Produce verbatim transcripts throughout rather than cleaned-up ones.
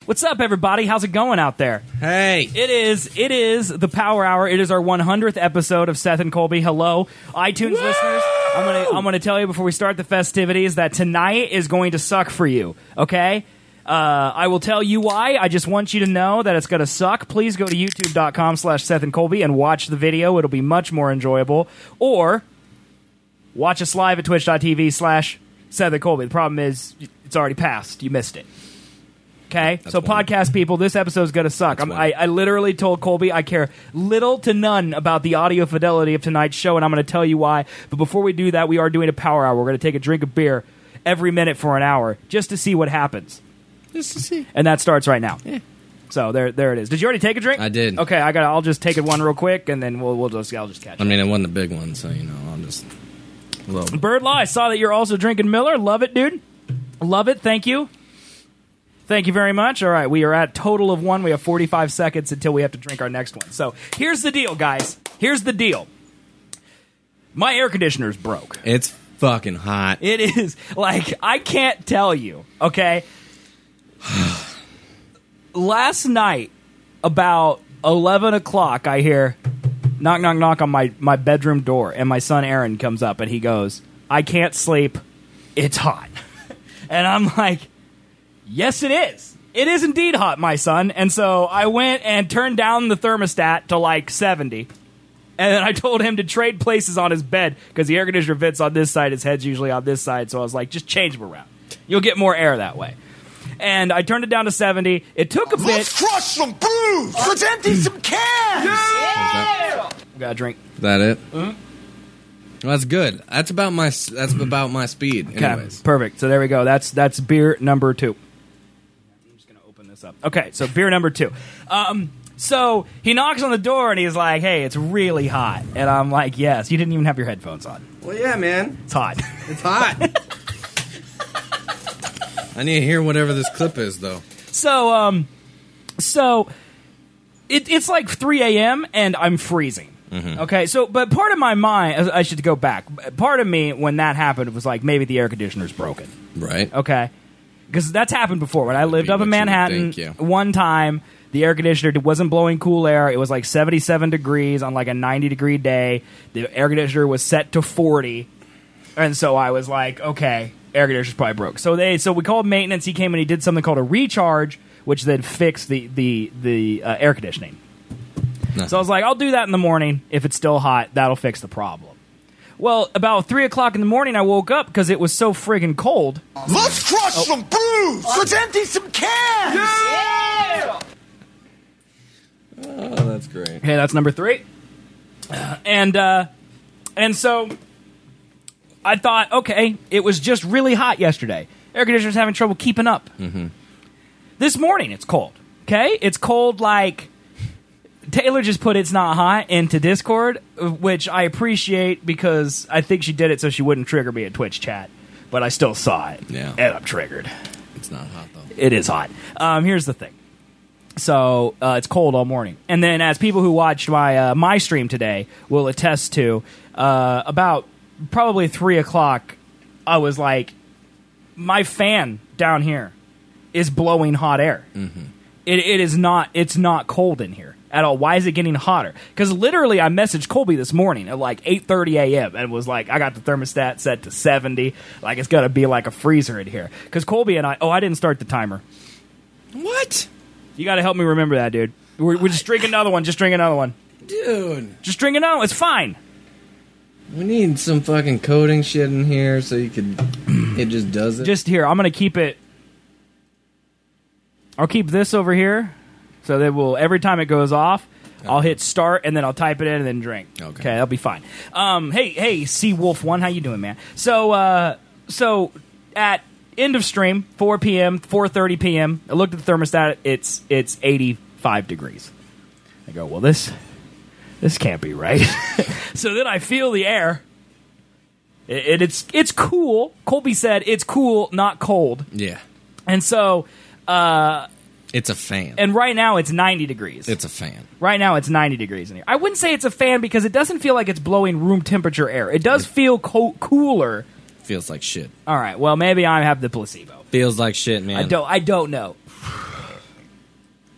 What's up, everybody? How's it going out there? Hey. It is it is the Power Hour. It is our one hundredth episode of Seth and Colby. Hello, iTunes Woo! listeners. I'm gonna I'm gonna tell you before we start the festivities that tonight is going to suck for you. Okay. Uh, I will tell you why. I just want you to know that it's going to suck. Please go to youtube.com slash Seth and Colby and watch the video. It'll be much more enjoyable. Or watch us live at twitch.tv slash Seth and Colby. The problem is it's already passed. You missed it. Okay? That's so one. podcast people, this episode's going to suck. I'm, I, I literally told Colby I care little to none about the audio fidelity of tonight's show, and I'm going to tell you why. But before we do that, we are doing a power hour. We're going to take a drink of beer every minute for an hour just to see what happens. Just to see. And that starts right now. Yeah. So there, there it is. Did you already take a drink? I did. Okay, I got. I'll just take it one real quick, and then we'll, we'll just, I'll just catch I it. mean, it wasn't a big one, so, you know, I'll just... A little. Bird Law, I saw that you're also drinking Miller. Love it, dude. Love it. Thank you. Thank you very much. All right, we are at total of one. We have forty-five seconds until we have to drink our next one. So here's the deal, guys. Here's the deal. My air conditioner's broke. It's fucking hot. It is. Like, I can't tell you, okay? Last night, about eleven o'clock, I hear knock, knock, knock on my, my bedroom door, and my son Aaron comes up, and he goes, I can't sleep. It's hot. And I'm like, yes, it is. It is indeed hot, my son. And so I went and turned down the thermostat to like seventy. And then I told him to trade places on his bed because the air conditioner fits on this side. His head's usually on this side. So I was like, just change them around. You'll get more air that way. And I turned it down to seventy. It took a bit. Let's crush some brews. Let's empty some cans. Yeah! Got a drink. Is that it? Mm-hmm. Well, that's good. That's about my that's about my speed. Okay, Anyways. perfect. So there we go. That's that's beer number two. I'm just gonna open this up. Okay, so beer number two. Um, so he knocks on the door and he's like, "Hey, it's really hot." And I'm like, "Yes." You didn't even have your headphones on. Well, yeah, man. It's hot. It's hot. I need to hear whatever this clip is, though. So, um, so it, it's like three a.m. and I'm freezing. Mm-hmm. Okay, so but part of my mind, I should go back. Part of me when that happened was like maybe the air conditioner's broken. Right. Okay, because that's happened before when I lived be up in what you would Manhattan. think, yeah. One time, the air conditioner wasn't blowing cool air. It was like seventy-seven degrees on like a ninety degree day. The air conditioner was set to forty, and so I was like, okay, air conditioner's probably broke. So they, so we called maintenance. He came and he did something called a recharge, which then fixed the the the uh, air conditioning. No. So I was like, I'll do that in the morning. If it's still hot, that'll fix the problem. Well, about three o'clock in the morning, I woke up because it was so friggin' cold. Let's crush oh. some brews. Let's empty some cans. Yeah! Oh, that's great. Okay, that's number three. Uh, and uh, and so I thought, okay, it was just really hot yesterday. Air conditioner's having trouble keeping up. Mm-hmm. This morning, it's cold. Okay, it's cold like. Taylor just put "it's not hot" into Discord, which I appreciate because I think she did it so she wouldn't trigger me at Twitch chat. But I still saw it, Yeah. and I'm triggered. It's not hot, though. It is hot. Um, here's the thing. So uh, it's cold all morning, and then as people who watched my uh, my stream today will attest to, uh, about probably three o'clock, I was like, my fan down here is blowing hot air. Mm-hmm. It, it is not. It's not cold in here at all. Why is it getting hotter? Because literally, I messaged Colby this morning at like eight thirty a.m. and was like, I got the thermostat set to seventy. Like, it's got to be like a freezer in here. Because Colby and I... Oh, I didn't start the timer. What? You got to help me remember that, dude. We're, we're just drink another one. Just drink another one. Dude. Just drink another one. It's fine. We need some fucking coding shit in here so you could... It just does it. Just here. I'm going to keep it... I'll keep this over here. So that will every time it goes off, I'll hit start and then I'll type it in and then drink. Okay, okay that'll be fine. Um, hey, hey, Sea Wolf One, how you doing, man? So, uh, so at end of stream, four p.m., four thirty p.m. I looked at the thermostat. It's it's eighty-five degrees. I go, well, this this can't be right. So then I feel the air. It, it, it's it's cool. Colby said it's cool, not cold. Yeah. And so. Uh, It's a fan. And right now it's ninety degrees. It's a fan. Right now it's ninety degrees in here. I wouldn't say it's a fan because it doesn't feel like it's blowing room temperature air. It does feel co- cooler. Feels like shit. All right. Well, maybe I have the placebo. Feels like shit, man. I don't. I don't know.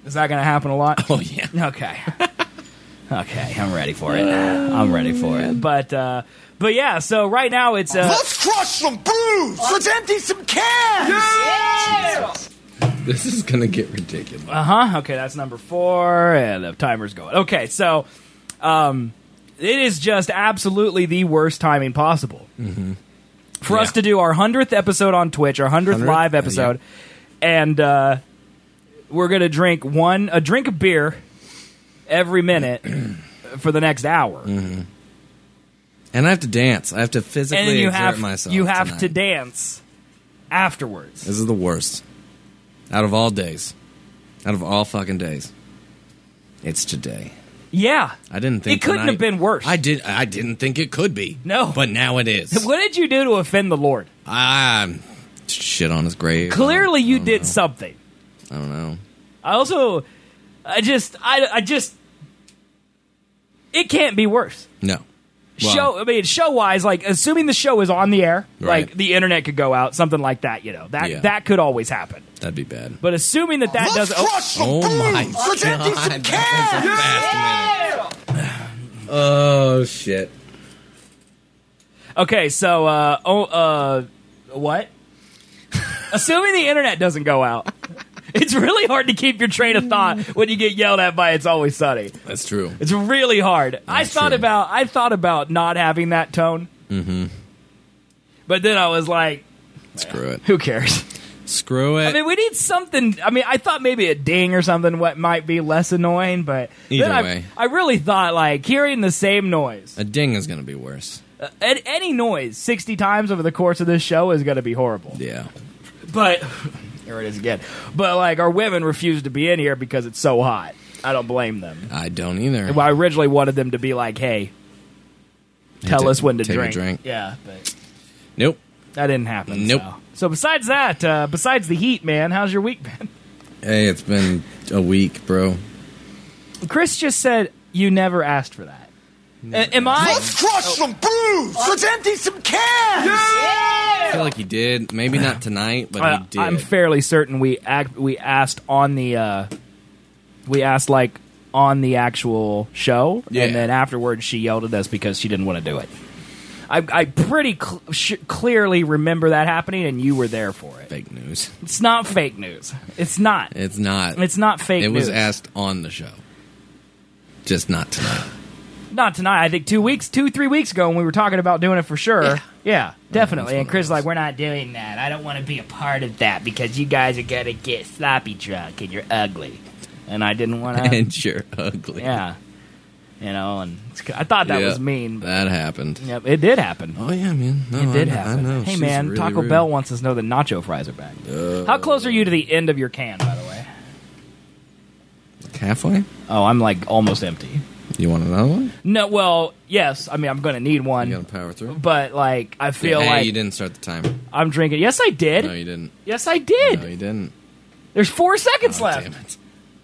Is that going to happen a lot? Oh, yeah. Okay. Okay, I'm ready for it. I'm ready for it. But, uh, but yeah, so right now it's... Uh, Let's crush some brews! Let's empty some cans! Yeah! This is going to get ridiculous. Uh-huh. Okay, that's number four, and the timer's going. Okay, so um, it is just absolutely the worst timing possible. Mm-hmm. For Yeah. us to do our hundredth episode on Twitch, our hundredth hundredth? live episode, and uh, we're going to drink one a drink of beer every minute for the next hour. Mm-hmm. And I have to dance. I have to physically And then you exert have, myself you have tonight. to dance afterwards. This is the worst. Out of all days. Out of all fucking days. It's today. Yeah. I didn't think It couldn't tonight- have been worse. I did. I didn't think it could be. No. But now it is. What did you do to offend the Lord? I shit on his grave. Clearly I don't- you I don't did know. something. I don't know. I also, I just, I, I just, it can't be worse. No. Well, show, I mean, show wise, like assuming the show is on the air, Right. like the internet could go out, something like that. You know, that Yeah. that could always happen. that'd be bad. But assuming that that Let's doesn't, crush some Oh brews! my Let's empty God. some That was a cans! fast minute. Oh shit. okay, so, uh, oh, uh, what? Assuming the internet doesn't go out, it's really hard to keep your train of thought when you get yelled at by "It's Always Sunny." That's true. It's really hard. I That's thought true. about I thought about not having that tone. Mm-hmm. But then I was like, Screw it. who cares? Screw it. I mean, we need something. I mean, I thought maybe a ding or something what might be less annoying, but Either then I, way. I really thought like hearing the same noise, a ding is gonna be worse. uh, an- any noise sixty times over the course of this show is going to be horrible. Yeah. But here it is again. But like our women refuse to be in here because it's so hot. I don't blame them. I don't either. Well, I originally wanted them to be like, "Hey, tell ta- us when to take a drink. drink. Yeah, but Nope. that didn't happen. Nope. So, so besides that, uh, besides the heat, man, how's your week been? Hey, it's been a week, bro. Chris just said you never asked for that. A- am I? Let's crush some brews! Let's empty some cans! I feel like he did. Maybe not tonight, but Uh, he did. I'm fairly certain we act, we asked on the uh, we asked like on the actual show, Yeah. and then afterwards she yelled at us because she didn't want to do it. I, I pretty cl- sh- clearly remember that happening, and you were there for it. Fake news. It's not fake news. It's not. It's not. It's not fake It news. was asked on the show. Just not tonight. Not tonight. I think two weeks, two three weeks ago, when we were talking about doing it for sure. Yeah, Yeah. definitely. That's And what Chris it is like, we're not doing that. I don't want to be a part of that because you guys are gonna get sloppy drunk and you're ugly. And I didn't want to. And you're ugly. Yeah, you know. And it's, I thought that Yeah, was mean. But, That happened. yep, it did happen. Oh, yeah, man. No, It did I, happen. I know. Hey, She's man, really Taco rude. Bell wants us to know that nacho fries are back. Uh, How close are you to the end of your can, by the way? Halfway? Oh, I'm like almost empty. You want another one? No, well, yes. I mean, I'm going to need one. You gotta power through? But like, I feel hey, like you didn't start the timer. I'm drinking. Yes, I did. No, you didn't. Yes, I did. No, you didn't. There's four seconds Oh, left. damn it.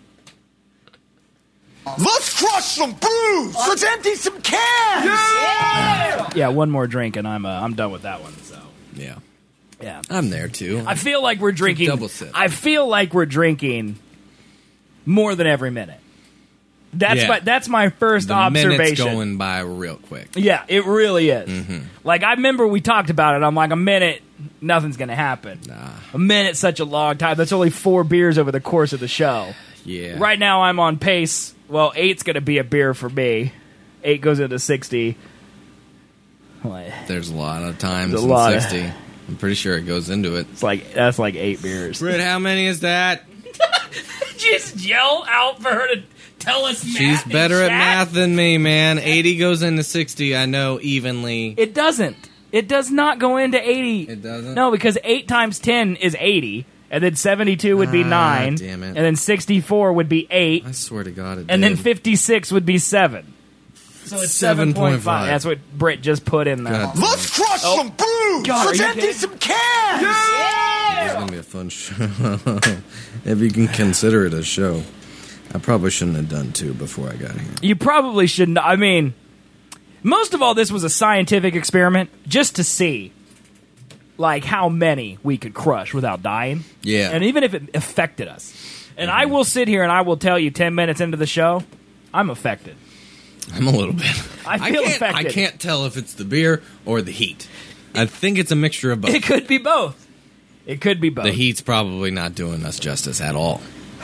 Let's crush some brews! Let's empty some cans! Yeah, one more drink and I'm uh, I'm done with that one. So Yeah. yeah, I'm there, too. I feel like we're drinking. double sip. I feel like we're drinking more than every minute. That's Yeah. my that's my first the observation. minute's going by real quick. Yeah, it really is. Mm-hmm. Like I remember we talked about it. I'm like, a minute, nothing's gonna happen. Nah. A minute's such a long time. That's only four beers over the course of the show. Yeah. Right now, I'm on pace. Well, eight's going to be a beer for me. Eight goes into sixty. Like, There's a lot of times There's a in lot of- sixty. I'm pretty sure it goes into it. it's like that's like eight beers. Britt, how many is that? Just yell out for her to tell us. She's better at math than me, man. eighty goes into sixty, I know, evenly. It doesn't. It does not go into eighty. It doesn't? No, because eight times ten is eighty, and then seventy-two would be Ah, nine, damn it. and then sixty-four would be eight, I swear to God it and then did. fifty-six would be seven. So it's seven point five. seven. That's what Britt just put in there. God. Let's crush Oh. some brews! God, are Let's you empty kidding? some cans! This is going to be a fun show. If you can consider it a show. I probably shouldn't have done two before I got here. You probably shouldn't. I mean, most of all, this was a scientific experiment just to see, like, how many we could crush without dying. Yeah. And even if it affected us. And I will sit here and I will tell you ten minutes into the show, I'm affected. I'm a little bit. I feel can't, affected. I can't tell if it's the beer or the heat. I think it's a mixture of both. It could be both. It could be both. The heat's probably not doing us justice at all.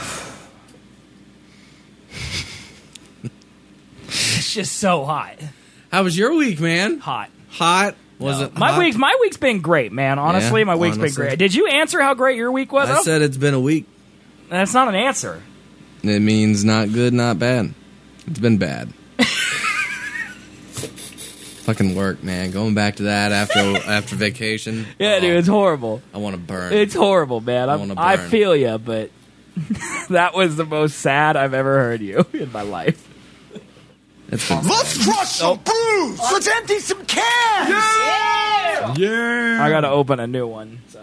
It's just so hot. How was your week, man? Hot. Hot? Was No. it my hot? week's my week's been great, man. Honestly, Yeah, my week's honestly. been great. Did you answer how great your week was? I said it's been a week. That's not an answer. It means not good, not bad. It's been bad. Fucking work, man. Going back to that after after vacation. Yeah, Oh, dude, it's horrible. I want to burn. It's horrible, man. I I'm, wanna I burn. feel you, but that was the most sad I've ever heard you in my life. It's been Let's crush some brews. Let's empty some cans. yeah. I got to open a new one, so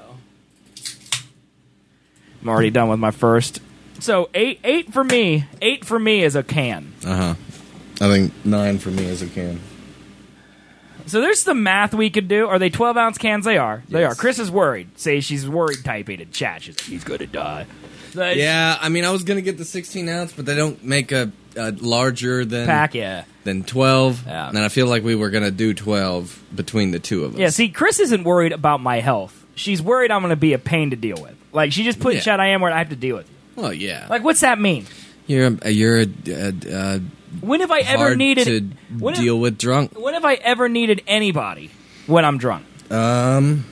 I'm already done with my first. So eight, eight for me. Eight for me is a can. Uh huh. I think nine for me is a can. So there's the math we could do. Are they twelve ounce cans? They are. They Yes. are. Chris is worried. Say she's worried typing in chat. She's like, he's going to die. The Yeah, I mean, I was gonna get the sixteen ounce, but they don't make a, a larger than pack, yeah. than twelve. Yeah. And I feel like we were gonna do twelve between the two of us. Yeah, see, Chris isn't worried about my health. She's worried I'm going to be a pain to deal with. Like, she just put in Yeah. chat, I am where I have to deal with you. Well, yeah. Like, what's that mean? you're a, you're a, a, a When have I ever hard needed to when have- deal with drunk. When have I ever needed anybody when I'm drunk? Um,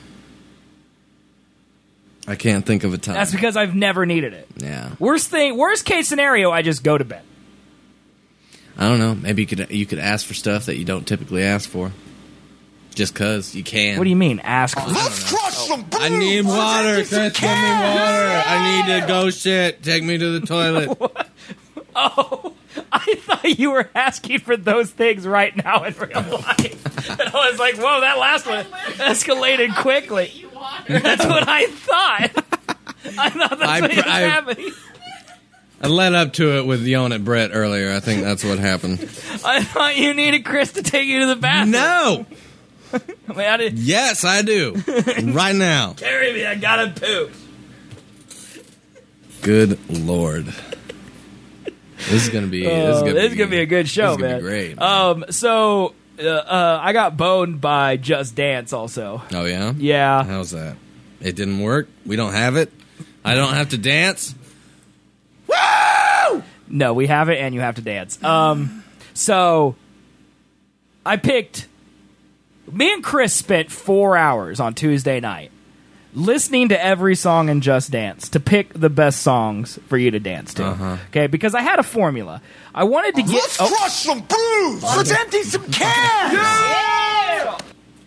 I can't think of a time. That's because I've never needed it. yeah. Worst thing, worst case scenario, I just go to bed. I don't know. Maybe you could you could ask for stuff that you don't typically ask for, just cause you can. What do you mean? Ask for Let's crush some brews. I need Let's water, empty some Chris. Give me cans. water. I need to go shit. Take me to the toilet. Oh, I thought you were asking for those things right now in real life. And I was like, whoa, that last one escalated quickly. That's what I thought. I thought that's I what pr- was I- happening. I led up to it with yelling at Brett earlier. I think that's what happened. I thought you needed Chris to take you to the bathroom. No. I mean, I didn't, Yes, I do. Right now. carry me, I gotta poop. Good Lord. This is gonna be. This is Oh, gonna, this is be, gonna be a good show, this is gonna man. Be great. Um, so uh, uh, I got boned by Just Dance, also. oh yeah. Yeah, How's that? It didn't work. We don't have it. I don't have to dance. no, we have it, and you have to dance. Um, so I picked. Me and Chris spent four hours on Tuesday night listening to every song in Just Dance to pick the best songs for you to dance to. Uh-huh. Okay, because I had a formula. I wanted to get. Let's oh, crush some brews. Let's empty some cans.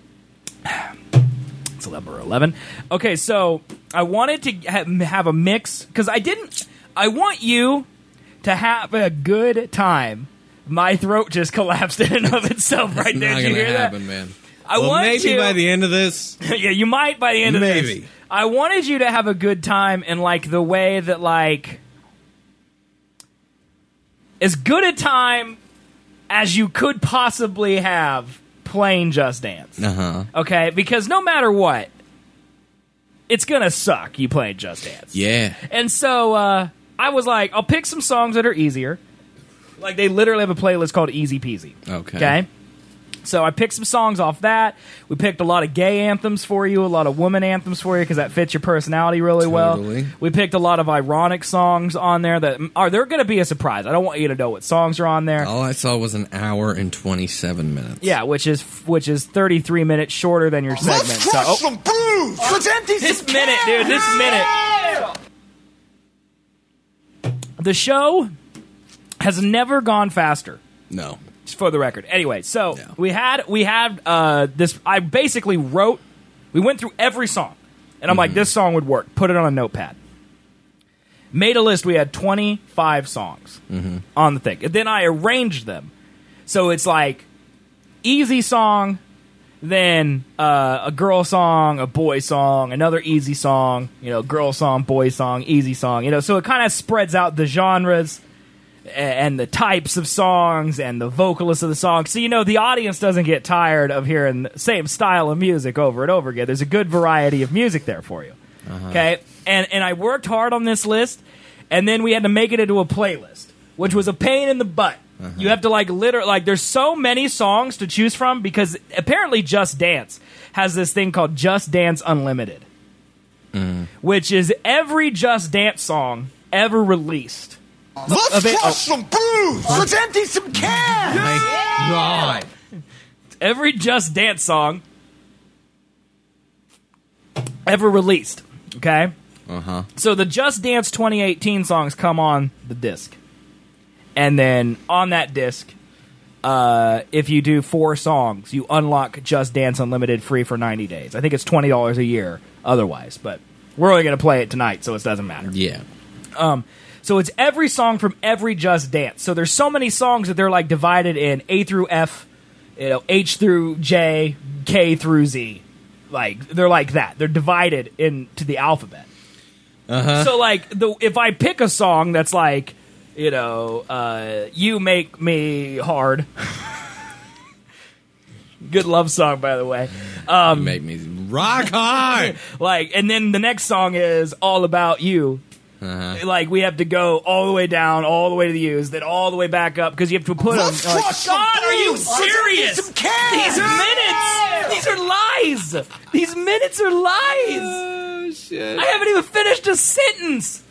It's number eleven. Okay, so I wanted to ha- have a mix because I didn't. I want you to have a good time. My throat just collapsed in and of itself right It's there. not Did you gonna hear happen, that? man. I well, want maybe you. by the end of this. yeah, you might by the end of Maybe. this. I wanted you to have a good time in like the way that like as good a time as you could possibly have playing Just Dance. Uh huh. Okay, because no matter what, it's gonna suck you playing Just Dance. Yeah. And so uh, I was like, I'll pick some songs that are easier. Like they literally have a playlist called Easy Peasy. Okay. Okay. So I picked some songs off that. We picked a lot of gay anthems for you, a lot of woman anthems for you because that fits your personality really Totally. well. We picked a lot of ironic songs on there that are they're going to be a surprise. I don't want you to know what songs are on there. All I saw was an hour and twenty-seven minutes. Yeah, which is which is thirty-three minutes shorter than your segment. Let's So crush oh, some brews. Let's empty this some minute, dude, this cans. minute. The show has never gone faster. No. Just for the record. Anyway, so Yeah. we had we had uh, this. I basically wrote. We went through every song, and I'm like, this song would work. Put it on a notepad. Made a list. We had twenty-five songs on the thing, and then I arranged them. So it's like easy song, then uh, a girl song, a boy song, another easy song. You know, girl song, boy song, easy song. You know, so it kind of spreads out the genres and the types of songs and the vocalists of the songs. So, you know, the audience doesn't get tired of hearing the same style of music over and over again. There's a good variety of music there for you. Okay? And and I worked hard on this list, and then we had to make it into a playlist, which was a pain in the butt. Uh-huh. You have to like literally like there's so many songs to choose from because apparently Just Dance has this thing called Just Dance Unlimited, mm. which is every Just Dance song ever released. Let's crush oh. some brews. Let's empty some cans. My God. Every Just Dance song ever released. Okay? Uh-huh. So the Just Dance twenty eighteen songs come on the disc. And then on that disc, uh, if you do four songs, you unlock Just Dance Unlimited free for ninety days. I think it's twenty dollars a year otherwise, but we're only going to play it tonight, so it doesn't matter. Yeah. Um, so it's every song from every Just Dance. So there's so many songs that they're like divided in A through F, you know, H through J, K through Z. Like, they're like that. They're divided into the alphabet. Uh-huh. So, like, the if I pick a song that's like, you know, uh, You Make Me Hard. Good love song, by the way. Um, you make me rock hard. Like, and then the next song is All About You. Uh-huh. Like, we have to go all the way down, all the way to the U's, then all the way back up, because you have to put them. Like, God, are you serious? These minutes! These are lies! These minutes are lies! Oh, shit. I haven't even finished a sentence!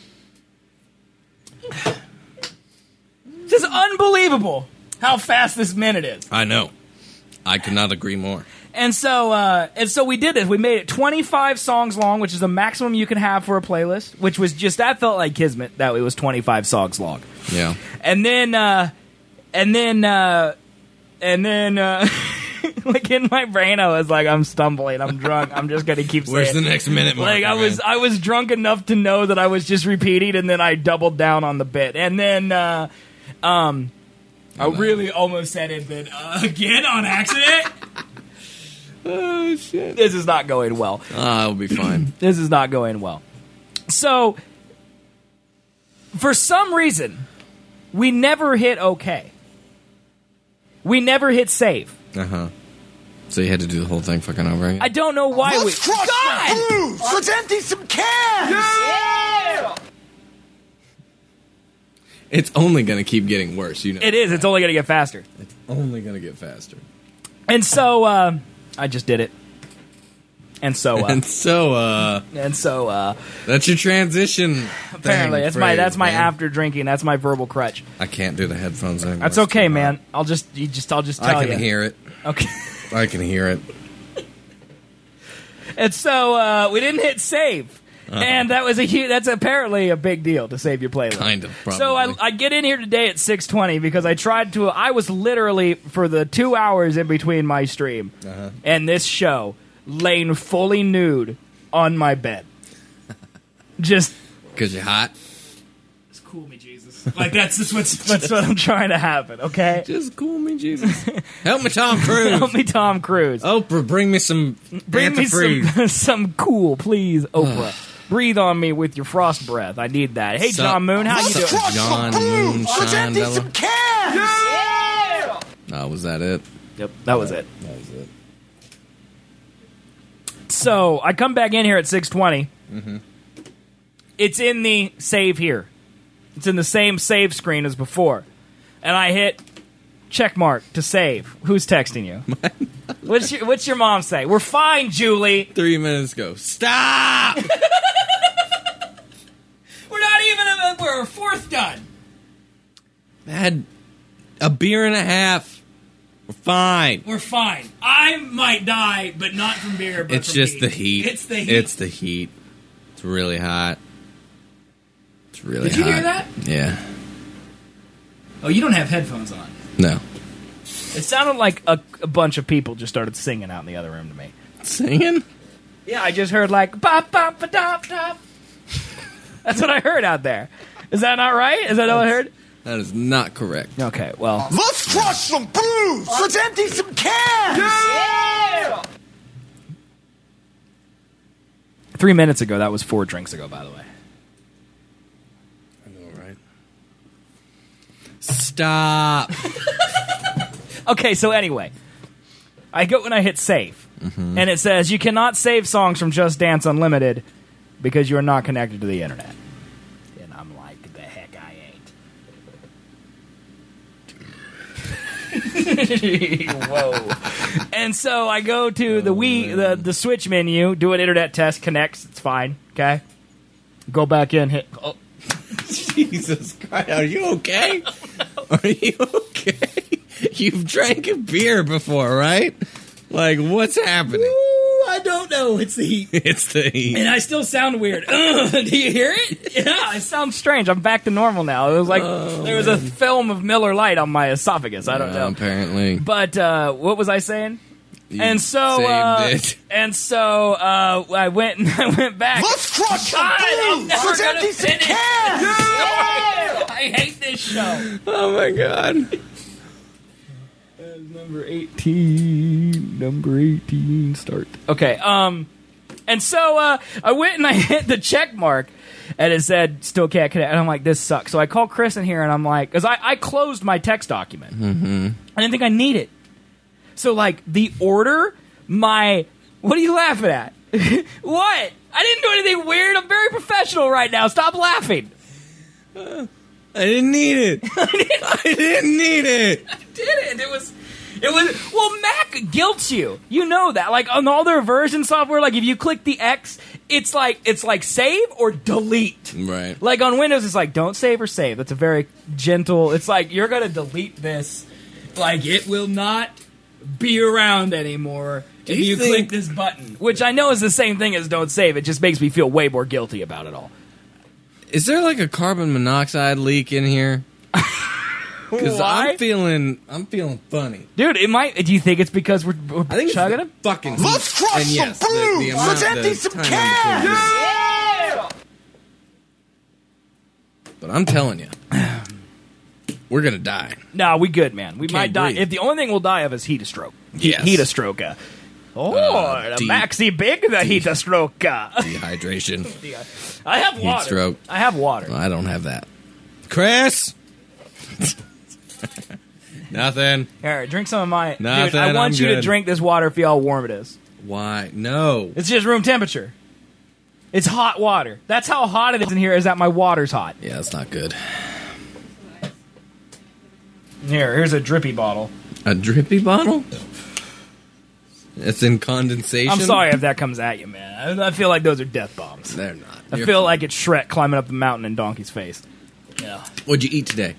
This is unbelievable how fast this minute is. I know. I could not agree more. And so, uh, and so we did this. We made it twenty-five songs long, which is the maximum you can have for a playlist. Which was just that felt like kismet that it was twenty-five songs long. Yeah. And then, uh, and then, uh, and then, uh, like in my brain, I was like, I'm stumbling. I'm drunk. I'm just gonna keep saying. Where's the next minute marker, Like I was, man? I was drunk enough to know that I was just repeating, and then I doubled down on the bit, and then, uh, um, I really almost said it, but uh, again on accident. Oh, shit. This is not going well. Ah, it'll be fine. This is not going well. So, for some reason, we never hit OK. We never hit save. Uh-huh. So you had to do the whole thing fucking over again? I don't know why Let's we... crush God! some brews. Let's empty some cans. Yeah! It's only going to keep getting worse, you know. It is. It's only going to get faster. It's only going to get faster. And so, uh, I just did it. And so, uh... and so, uh... And so, uh... That's your transition. Apparently. That's my, that's my man. after drinking. That's my verbal crutch. I can't do the headphones anymore. That's okay, man. I'll just, you just, I'll just tell you. I can you. hear it. Okay. I can hear it. And so, uh, we didn't hit save. Uh-huh. And that was a huge, that's apparently a big deal to save your playlist. Kind of, probably. So I, I get in here today at six twenty because I tried to, I was literally, for the two hours in between my stream uh-huh. and this show, laying fully nude on my bed. Just. Because you're hot? Just cool me, Jesus. Like, that's just what's, that's what I'm trying to happen, okay? Just cool me, Jesus. Help me, Tom Cruise. Help me, Tom Cruise. Oprah, bring me some Bring antifreeze. me some, some cool, please, Oprah. Breathe on me with your frost breath. I need that. Hey, Sup? John Moon, how you doing? John Moon, Let's empty Shine some cans. Yeah! Oh, was that it? Yep, that was it. That was it. So, I come back in here at six twenty. Mm-hmm. It's in the save here. It's in the same save screen as before. And I hit check mark to save. Who's texting you? what's, your, what's your mom say? We're fine, Julie. Three minutes ago. Stop! We're not even, a, we're a fourth done. I had a beer and a half. We're fine. We're fine. I might die, but not from beer, but It's from just heat. the heat. It's the heat. It's the heat. It's really hot. It's really Did you hot. hear that? Yeah. Oh, you don't have headphones on. No. It sounded like a, a bunch of people just started singing out in the other room to me. Singing? Yeah, I just heard like bop bop ba dop dop. That's what I heard out there. Is that not right? Is that all I heard? That is not correct. Okay, well. Let's crush some brews. Let's empty some cans. Yeah! Three minutes ago, that was four drinks ago, by the way. I know, right? Stop. Okay, so anyway, I go when I hit save, mm-hmm. and it says you cannot save songs from Just Dance Unlimited because you are not connected to the internet. And I'm I ain't. Whoa. And so I go to the Wii, the, the Switch menu, do an internet test, connects, it's fine, okay? Go back in, hit... Oh. Jesus Christ, are you okay? Are you okay? You've drank a beer before, right? Like, what's happening? Ooh, I don't know. It's the heat. It's the heat. And I still sound weird. Ugh, do you hear it? Yeah, it sounds strange. I'm back to normal now. It was like Oh, there was a film of Miller Lite on my esophagus. I don't Uh, know. apparently. But uh, what was I saying? You and so, saved uh, it. and so uh, I went and I went back. Let's crush some God, I'm blues! never Let's gonna empty some finish. cans! Yeah! I hate this show. Oh, my God. Number eighteen. Number eighteen. Start. Okay. Um, and so uh, I went and I hit the check mark, and it said still can't connect. And I'm like, this sucks. So I called Chris in here, and I'm like, because I, I closed my text document. Mm-hmm. I didn't think I need it. So like the order, my what are you laughing at? What? I didn't do anything weird. I'm very professional right now. Stop laughing. I didn't need it. I didn't need it. I didn't. It was. It was well. Mac guilts you. You know that. Like on all their version software, like if you click the X, it's like it's like save or delete. Right. Like on Windows, it's like don't save or save. That's a very gentle. It's like you're gonna delete this. Like it will not be around anymore if you you think- click this button. Which I know is the same thing as don't save. It just makes me feel way more guilty about it all. Is there like a carbon monoxide leak in here? Because Why? I'm feeling, I'm feeling funny. Dude, it might. Do you think it's because we're, we're I think it's chugging the them? fucking. Let's heat. crush And yes, some the- the blues! amount- Let's empty the some time in cans! between. Yeah! But I'm telling you, we're gonna die. No, we good, man. We Can't might die. breathe. If the only thing we'll die of is heat stroke. Yes. Heat stroke. Uh, oh, Uh, the deep- maxi big the heat stroke. Uh. Dehydration. I have water. stroke. I have water. I don't have that. Chris. Nothing. Here, drink some of my. Dude, Nothing, I want I'm you to good. drink this water. Feel how warm it is. Why? No. It's just room temperature. It's hot water. That's how hot it is in here. Is that my water's hot? Yeah, that's not good. Here, here's a drippy bottle. A drippy bottle? It's in condensation? I'm sorry if that comes at you, man. I, I feel like those are death bombs. They're not. I You're feel fine. like it's Shrek climbing up the mountain in Donkey's face. Yeah. What'd you eat today?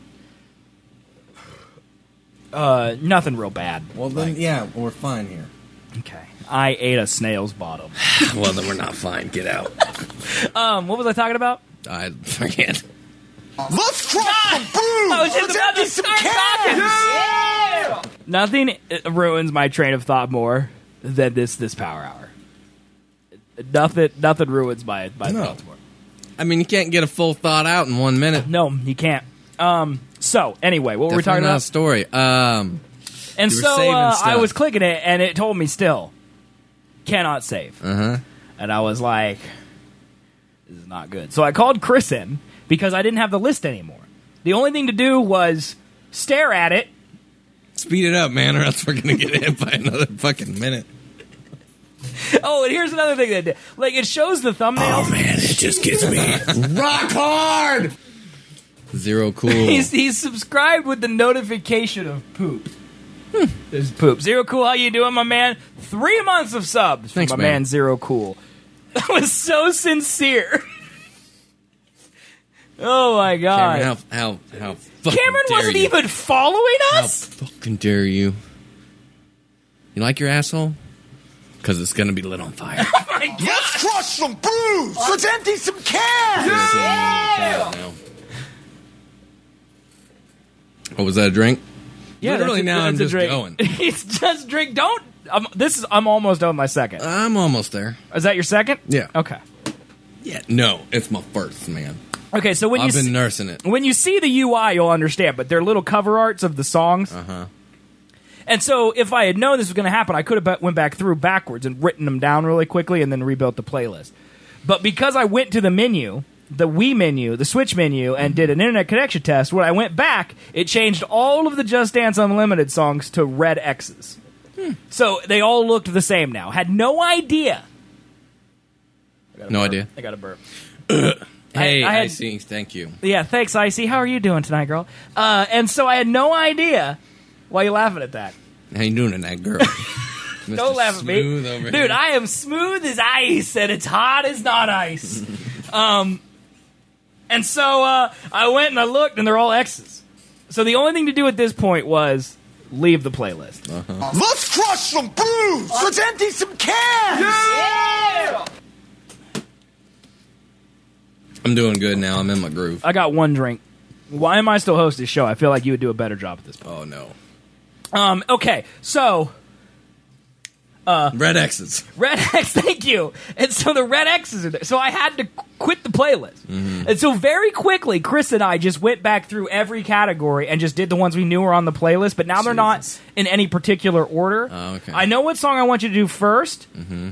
Uh, nothing real bad. Well, then, yeah, we're fine here. Okay. I ate a snail's bottom. Well, then we're not fine. Get out. Um, what was I talking about? I forget. Let's crush some blues! I was just Let's about empty to some start cans! talking. Nothing uh, ruins my train of thought more than this this power hour. Nothing nothing ruins my my No. thoughts more. I mean, you can't get a full thought out in one minute. No, you can't. Um. So anyway, what were we Definitely talking not a about? story. Um, And you were so saving uh, I stuff. was clicking it, and it told me still cannot save. uh huh. And I was like, this is not good. So I called Chris in because I didn't have the list anymore. The only thing to do was stare at it. Speed it up, man, or else we're gonna get hit by another fucking minute. Oh, and here's another thing that did. Like, it shows the thumbnails. Man, it just gets me rock hard. Zero cool. He's, he's subscribed with the notification of poop. There's poop. Zero Cool, how you doing, my man? Three months of subs Thanks, from my man. man Zero Cool. That was so sincere. Oh, my God. Cameron, how how how fucking Cameron dare wasn't you. even following How us? fucking dare you? You like your asshole? Because it's gonna be lit on fire. Oh, my God. Let's crush some blues! Let's empty some cans! Now. Oh, was that a drink? Yeah, Literally that's a- now I'm that's a just drink. going. It's just drink. Don't. I'm, this is. I'm almost done with my second. I'm almost there. Is that your second? Yeah. Okay. Yeah. No, it's my first, man. Okay. So when I've you been s- nursing it. when you see the U I, you'll understand. But they're little cover arts of the songs. Uh huh. And so if I had known this was going to happen, I could have be- went back through backwards and written them down really quickly and then rebuilt the playlist. But because I went to the menu, the Wii menu, the Switch menu, and did an internet connection test, when I went back, it changed all of the Just Dance Unlimited songs to red X's. So they all looked the same now. Had no idea. I got a No burp. idea. I got a burp. Hey, I, I had, Icy, thank you. Yeah, thanks, Icy. How are you doing tonight, girl? Uh, and so I had no idea. Why are you laughing at that? How you doing tonight, girl? Don't laugh at me. Dude, here. I am smooth as ice, and it's hot as not ice. um, and so uh, I went and I looked, and they're all X's. So the only thing to do at this point was leave the playlist. Uh-huh. Let's crush some brews. Let's empty some cans. Yeah! I'm doing good now. I'm in my groove. I got one drink. Why am I still hosting this show? I feel like you would do a better job at this point. Oh, no. Um, okay, so... Uh, red X's. Red X, thank you. And so the red X's are there. So I had to quit the playlist. Mm-hmm. And so very quickly, Chris and I just went back through every category and just did the ones we knew were on the playlist, but now Jesus. They're not in any particular order. Oh, okay. I know what song I want you to do first. Mm-hmm.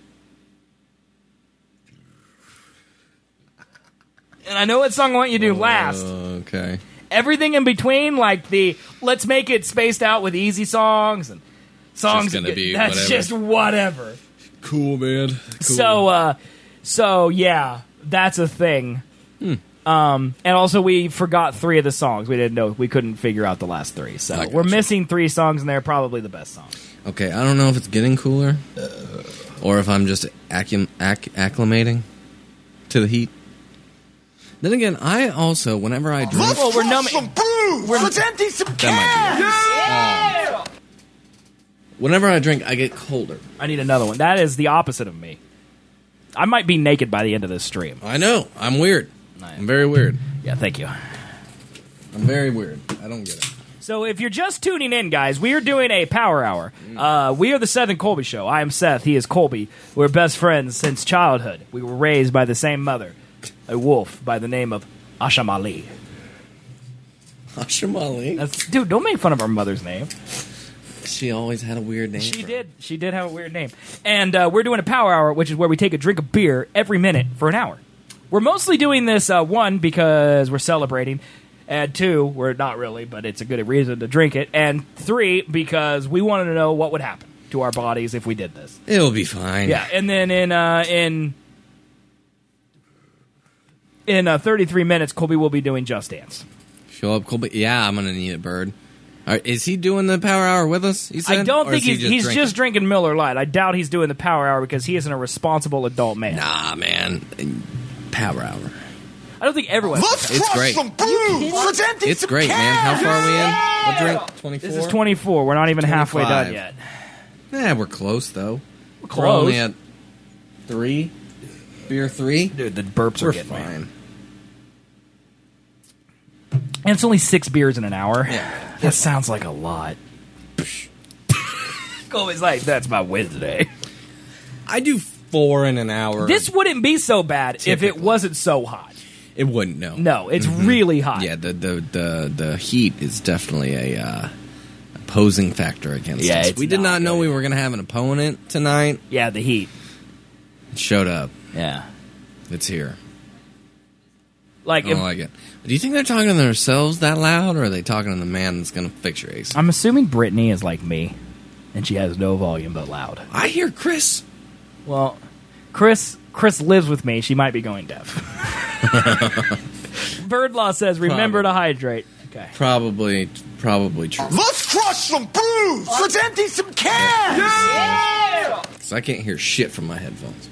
And I know what song I want you to do oh, last. Okay. Everything in between, like the let's make it spaced out with easy songs and songs just gonna that, be that's whatever. just whatever. Cool, man. Cool. So, uh, so yeah, that's a thing. Hmm. Um, and also we forgot three of the songs. We didn't know we couldn't figure out the last three. So I we're gotcha. missing three songs, and they're probably the best songs. Okay, I don't know if it's getting cooler or if I'm just accum- acc- acclimating to the heat. Then again, I also, whenever I drink... Let's well, we're crush numbing- some brews. we're- Let's empty some That cans. might be it. Um, whenever I drink, I get colder. I need another one. That is the opposite of me. I might be naked by the end of this stream. I know. I'm weird. I'm very weird. Yeah, thank you. I'm very weird. I don't get it. So if you're just tuning in, guys, we are doing a power hour. Uh, we are the Seth and Colby Show. I am Seth. He is Colby. We're best friends since childhood. We were raised by the same mother, a wolf by the name of Asham Ali. Asham Ali? That's, dude, don't make fun of our mother's name. She always had a weird name. She for did. She did have a weird name. And uh, we're doing a power hour, which is where we take a drink of beer every minute for an hour. We're mostly doing this, uh, one, because we're celebrating. And two, we're not really, but it's a good reason to drink it. And three, because we wanted to know what would happen to our bodies if we did this. It'll be fine. Yeah, and then in uh, in in uh, thirty-three minutes, Colby will be doing Just Dance. Show up, Colby. Yeah, I'm going to need it, Bird. All right, is he doing the power hour with us? He said? I don't Or think is he he's, just he's drinking? just drinking Miller Lite. I doubt he's doing the power hour because he isn't a responsible adult man. Nah, man. Power hour. I don't think everyone. Let's It's crush great. some brews. Let's empty It's some great, cans. man. How far are we in? What drink? twenty-four? This is twenty-four. We're not even halfway done twenty-five. yet. Yeah, we're close, though. We're close. only at three. Beer three. Dude, the burps We're are getting me. fine. And it's only six beers in an hour. Yeah. That sounds like a lot. Colby's like, that's my Wednesday. I do four in an hour. This wouldn't be so bad if it Typically. wasn't so hot. It wouldn't, no. No, it's really hot. Yeah, the, the, the, the heat is definitely a uh, opposing factor against Yeah, us. it's We did not not know good. we were going to have an opponent tonight. Yeah, the heat. It showed up. Yeah. It's here. Like, I if, don't like it. Do you think they're talking to themselves that loud, or are they talking to the man that's going to fix your A C? I'm assuming Brittany is like me, and she has no volume but loud. I hear Chris. Well, Chris Chris lives with me. She might be going deaf. Birdlaw says, remember Probably. to hydrate. Okay. Probably, probably true. Let's crush some brews. Let's empty some cans. Because I can't hear shit from my headphones.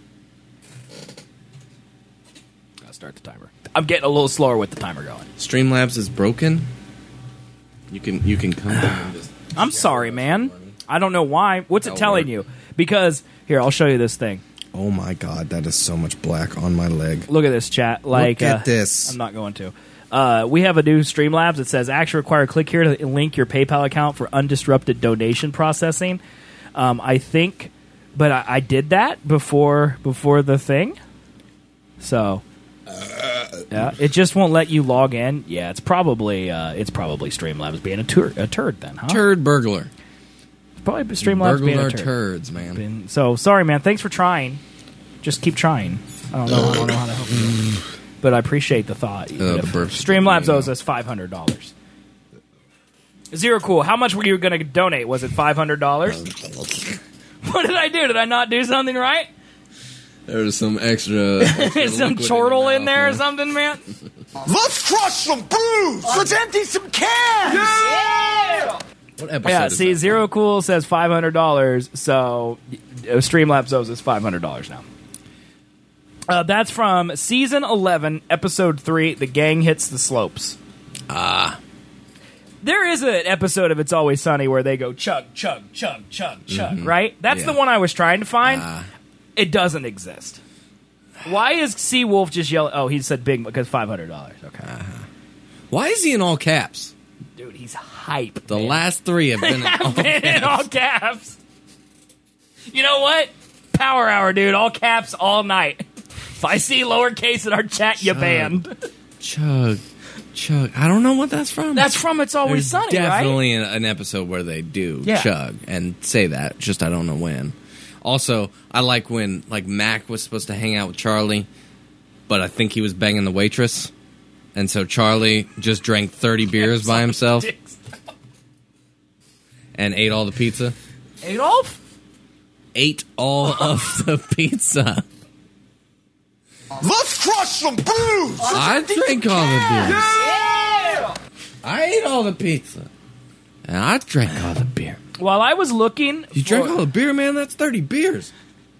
I'll start the timer. I'm getting a little slower with the timer going. Streamlabs is broken. You can you can come down and just. I'm sorry, man. I don't know why. What's it That'll telling work. you? Because, here, I'll show you this thing. Oh my god, that is so much black on my leg. Look at this, chat. Like, Look at uh, this. I'm not going to. Uh, we have a new Streamlabs that says, actually require click here to link your PayPal account for undisrupted donation processing. Um, I think, but I, I did that before before the thing. So, yeah, it just won't let you log in. Yeah, it's probably uh, it's probably Streamlabs being a, tur- a turd then, huh? Turd burglar. It's probably Streamlabs being Burgled a our turd. turds, man. Been- So sorry, man. Thanks for trying. Just keep trying. I don't know. I don't know how to help you, but I appreciate the thought. even Uh, the if burps Streamlabs you know. owes us five hundred dollars. Zero cool. How much were you going to donate? Was it five hundred dollars? What did I do? Did I not do something right? There's some extra, extra some liquid chortle your in mouth, there or man. something, man. Let's crush some brews. Let's empty some cans. Yeah. What episode Yeah, is see, that? Zero Cool says five hundred dollars, so uh, Streamlabs owes us five hundred dollars now. Uh, that's from Season eleven, Episode three, The Gang Hits the Slopes. Ah. There is an episode of It's Always Sunny where they go chug, chug, chug, chug, chug, Mhm. right? That's Yeah. the one I was trying to find. Ah. It doesn't exist. Why is Seawolf just yelling? Oh, he said big because five hundred dollars. Okay. Why is he in all caps? Dude, he's hype. The man. last three have been in all Been in all caps. caps. You know what? Power hour, dude. All caps all night. If I see lowercase in our chat, you Chug. banned. Chug. Chug. I don't know what that's from. That's from It's Always There's Sunny, right? definitely an, an episode where they do Yeah. chug and say that. Just I don't know when. Also, I like when like Mac was supposed to hang out with Charlie, but I think he was banging the waitress, and so Charlie just drank thirty beers by himself and ate all the pizza. Adolf? Ate all of the pizza. Let's crush some brews. Let's I empty drank some all the cans. beers. Yeah. I ate all the pizza, and I drank all the beer. While I was looking, You for, drank all the beer, man? That's thirty beers.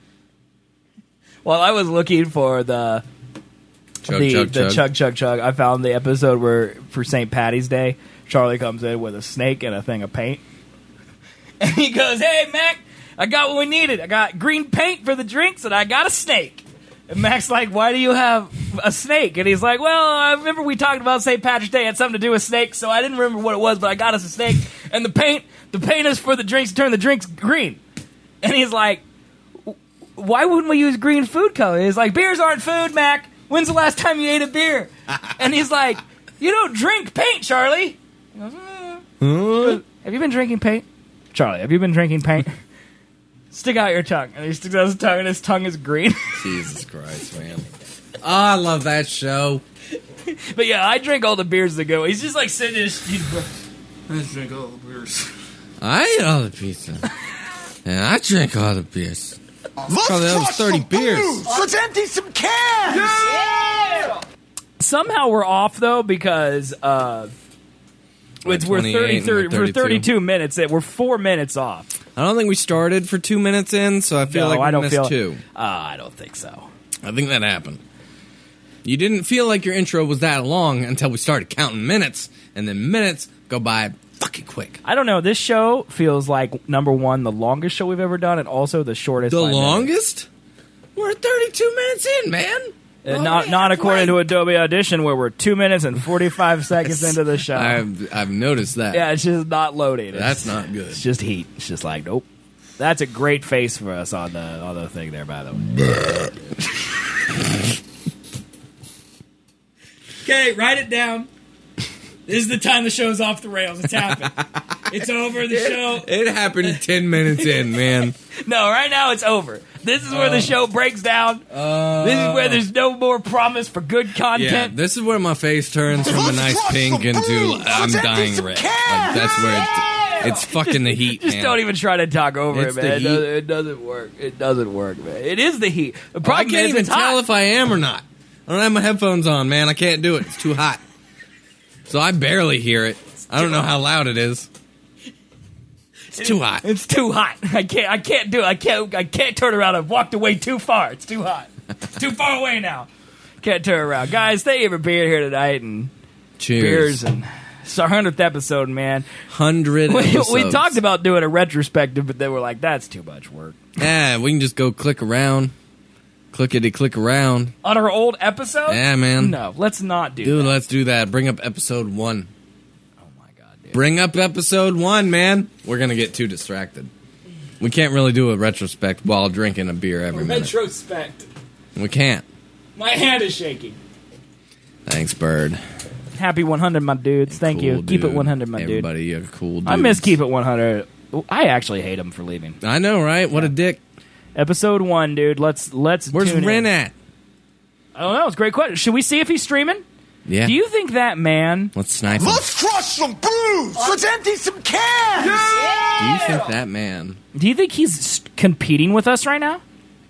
while I was looking for the Chug, the, chug, the chug. chug chug chug, I found the episode where for Saint Patty's Day, Charlie comes in with a snake and a thing of paint, and he goes, "Hey Mac, I got what we needed. I got green paint for the drinks, and I got a snake." And Mac's like, "Why do you have a snake?" And he's like, "Well, I remember we talked about Saint Patrick's Day had something to do with snakes, so I didn't remember what it was, but I got us a snake. And the paint, the paint is for the drinks to turn the drinks green." And he's like, "Why wouldn't we use green food color?" He's like, "Beers aren't food, Mac. When's the last time you ate a beer?" And he's like, "You don't drink paint, Charlie." He goes, "Eh." He goes, "Have you been drinking paint?" "Charlie, have you been drinking paint?" "Stick out your tongue." And he sticks out his tongue, and his tongue is green. Jesus Christ, man. Oh, I love that show. But yeah, I drink all the beers that go. He's just like sitting in his. He's, I just drink all the beers. I ate all the pizza. And I drank all the beers. Let's Probably that was crush thirty some beers. brews. Let's empty some cans. Yeah! Somehow we're off though because uh, it's we're twenty-eight thirty, and thirty we're we're thirty-two. thirty-two minutes. In. We're four minutes off. I don't think we started for two minutes in, so I feel No, like we I don't missed feel. two. Uh, I don't think so. I think that happened. You didn't feel like your intro was that long until we started counting minutes, and then minutes go by fucking quick. I don't know. This show feels like number one, the longest show we've ever done, and also the shortest. The by minute. longest? We're thirty-two minutes in, man. Uh, not not according to Adobe Audition, where we're two minutes and forty-five seconds into the show. I've, I've noticed that. Yeah, it's just not loading. It's, That's not good. It's just heat. It's just like nope. That's a great face for us on the on the thing there, by the way. Okay, write it down. This is the time the show's off the rails. It's happened. It's over. The show. It happened ten minutes in, man. No, right now it's over. This is where Oh. the show breaks down. This is where there's no more promise for good Yeah, content. this is where my face turns from a nice pink into I'm dying red. Like that's where it, it's fucking the heat. Just man. don't even try to talk over It's it, the man. It heat. doesn't, it doesn't work. It doesn't work, man. It is the heat. The I problem can't is even it's tell hot. if I am or not. I don't have my headphones on, man. I can't do it. It's too hot. So I barely hear it. I don't know how loud it is. It's too hot. It's too hot. I can't. I can't do it. I can't. I can't turn around. I've walked away too far. It's too hot. It's too far away now. Can't turn around, guys. Thank you for being here tonight and Cheers. beers and it's our hundredth episode, man. Hundred. We, episodes. we talked about doing a retrospective, but then we're like, that's too much work. Yeah, we can just go click around, clickety click around. On our old episode? Yeah, man. No, let's not do Dude, that. let's do that. Bring up episode one. Oh my god, dude. Bring up episode one, man. We're gonna get too distracted. We can't really do a retrospect while drinking a beer every minute. Retrospect. We can't. My hand is shaking. Thanks, Bird. Happy one hundred, my dudes. Thank you. Cool Keep it dude. one hundred, my dude. Everybody, you're cool. Dudes. I miss Keep It one hundred. I actually hate him for leaving. I know, right? What a dick. Episode one, dude. Let's let's. Where's tune Ren in. at? I don't know. It's a great question. Should we see if he's streaming? Yeah. Do you think that man? Let's snipe him. Let's crush some brews. Let's empty some cans. Do you think that man? Do you think he's s- competing with us right now?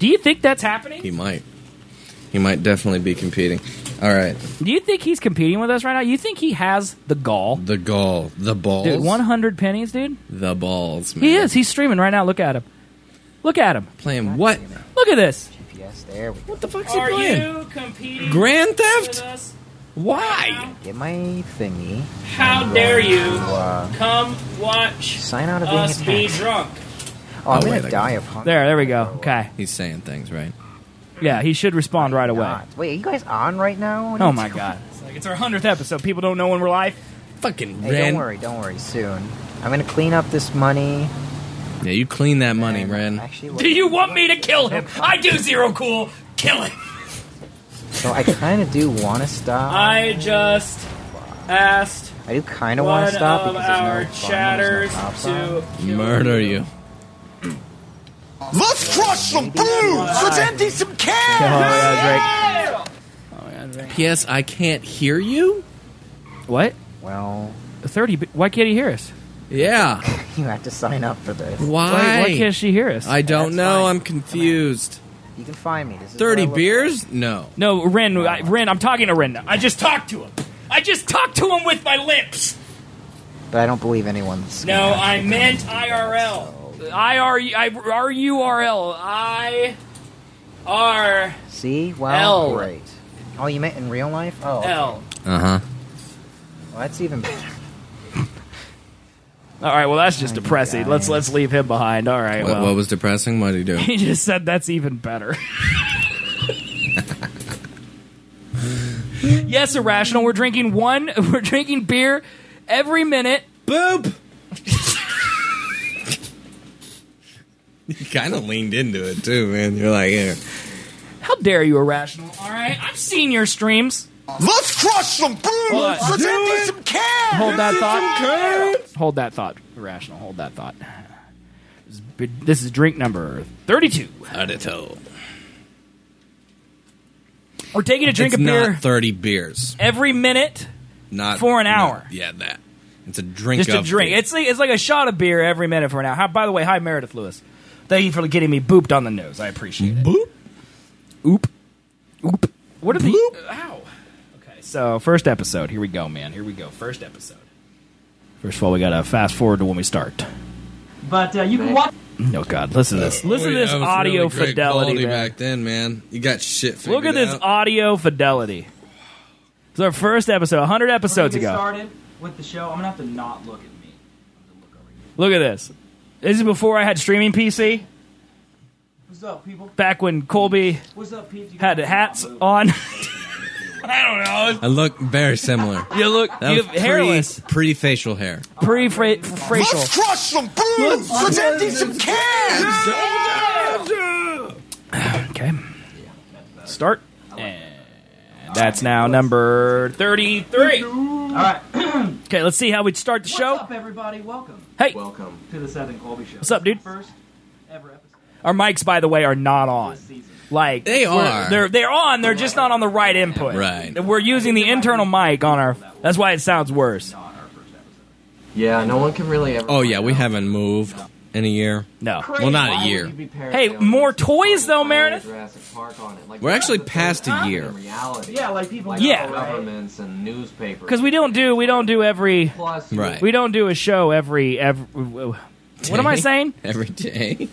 Do you think that's happening? He might. He might definitely be competing. All right. Do you think he's competing with us right now? You think he has the gall? The gall. The balls. Dude, one hundred pennies, dude? The balls, man. He is. He's streaming right now. Look at him. Look at him. Playing what? Look at this. G P S, there we go. What the fuck's he Are playing? you competing Grand Theft? with us? Why? Get my thingy. How I'm dare going you to, uh, come watch sign out of being us be attacked. drunk? Oh, I'm Oh, gonna wait, I die can- of hunger. There, there we go. Okay. He's saying things, right? Yeah, he should respond right away. God. Wait, are you guys on right now? What are Oh you my doing? god. It's like it's our hundredth episode. People don't know when we're live. Fucking Hey, Ren. don't worry, don't worry. Soon, I'm gonna clean up this money. Yeah, you clean that money, and Ren. Actually, Do you want me to kill him? I do zero cool. Kill him. So I kind of do want to stop. I just asked I do kind of want one to stop of because there's our no fun, chatters there's no cops on. to Murder you. Let's crush some booze. Let's empty some Oh, cans. yeah, Drake. Oh, yeah, Drake. P S. I can't hear you? What? Well, thirty. Why can't he hear us? Yeah. you have to sign up for this. Why? Why, why can't she hear us? I don't That's know. fine. I'm confused. You can find me. This is thirty what I look beers? No. No, Ren. I, Ren. I'm talking to Ren. I just talked to him. I just talked to him with my lips. like. But I don't believe anyone's. No, gonna I actually meant come I to R L. I R I R U R L. I R so- See, well, L. great. Oh, you meant in real life? Oh, okay. L. Uh huh. Well, that's even better. All right. Well, that's just Oh, you depressing. Let's guys. let's leave him behind. All right. What, Well, what was depressing? What did he do? he just said that's even better. Yes, irrational. We're drinking one. We're drinking beer every minute. Boop! You kind of leaned into it, too, man. You're like, yeah. How dare you, irrational? All right. I've seen your streams. Let's crush some booze. Hold on. Let's empty some cans. Hold that thought. Hold that thought, irrational. Hold that thought. This is, this is drink number thirty-two. Adito. We're taking a drink It's of beer not thirty beers. every minute. Not For an hour. no, yeah, that. It's a drink Just a of drink. beer. It's like, it's like a shot of beer every minute for an hour. How, by the way, hi Meredith Lewis. Thank you for getting me booped on the nose. I appreciate it. Boop. Oop. Oop. What are the... Ow. Okay, so first episode. Here we go, man. Here we go. First episode. First of all, we got to fast forward to when we start. But uh, you can watch. Oh, God. Listen to this. Listen to this That was audio really great fidelity, quality man. back then, man. You got shit figured Look at this out. audio fidelity. It's our first episode, one hundred episodes We're gonna ago. get started with the show. I'm gonna have to not look at me. I'm gonna look over here. Look at this. This is before I had streaming P C. What's up, people? Back when Colby What's up, peeps? You had guys hats not move. on. I don't know. I look very similar. You look That you was have hairless, Pre, pre-facial hair. pre-facial. Let's crush some booze. Let's empty some cans. Okay. Start. And that's now number thirty-three. All right. Okay, let's see how we start the What's show. up, everybody? Welcome. Hey, Welcome to the Seth and Colby Show. What's up, dude? First ever episode our mics, by the way, are not on. this season. Like They we're- are. They're they're on. They're just not on the right input. Right. We're using the internal mic on our. That's why it sounds worse. Not our first episode. Yeah, no one can really ever. Oh, yeah, find we out. haven't moved in a year. No. Well, not Why a would year. you be Hey, paranoid more if it's toys, though, Jurassic Meredith? Jurassic Park on it? Like, We're actually that's the past thing a year. in reality. Yeah, like people. Like Yeah. governments and newspapers. Because we don't do we don't do every Plus, Right. we don't do a show every every. What am I saying? Every day.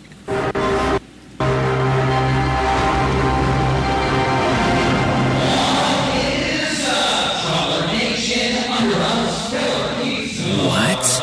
What?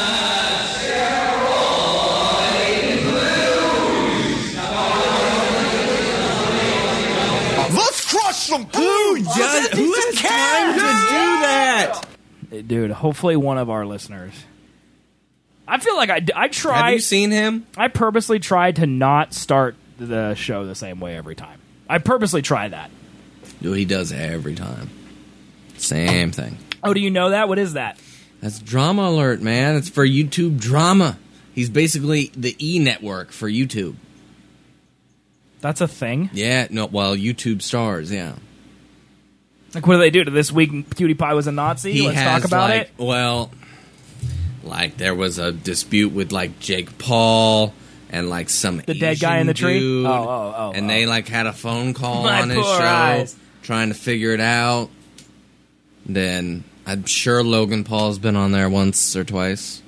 Let's crush some booze. Let's Does, empty who some has time to cans. do that? Dude, hopefully one of our listeners. I feel like I, I Have try. you seen him? I purposely tried to not start the show the same way every time. I purposely try that. Dude, he does every time. Same thing. Oh, do you know that? What is that? That's Drama Alert, man. It's for YouTube drama. He's basically the E network for YouTube. That's a thing. Yeah, no, well, YouTube stars, yeah. Like, what do they do? To this week, PewDiePie was a Nazi. He Let's has talk about like, it. Well, like there was a dispute with like Jake Paul, and like some The dead guy in the tree? dude, Oh, oh, oh, and oh. they like had a phone call My on his poor show eyes. trying to figure it out. Then I'm sure Logan Paul's been on there once or twice.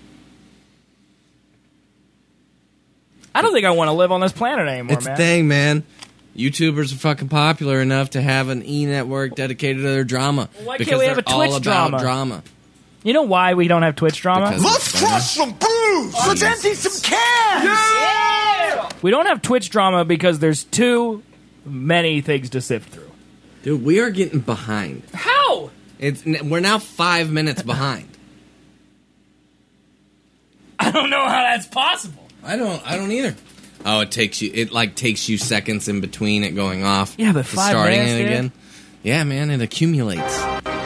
I don't think I want to live on this planet anymore, It's man. a thing, man. YouTubers are fucking popular enough to have an E network dedicated to their drama. Why can't because we have they're a Twitch all about drama? drama. You know why we don't have Twitch drama? Because- Let's crush some brews. Let's empty some cans. We don't have Twitch drama because there's too many things to sift through. Dude, we are getting behind. How? It's we're now five minutes behind. I don't know how that's possible. I don't. I don't either. Oh, it takes you. It like takes you seconds in between it going off. Yeah, but to five starting minutes, it dude? again. Yeah, man, it accumulates.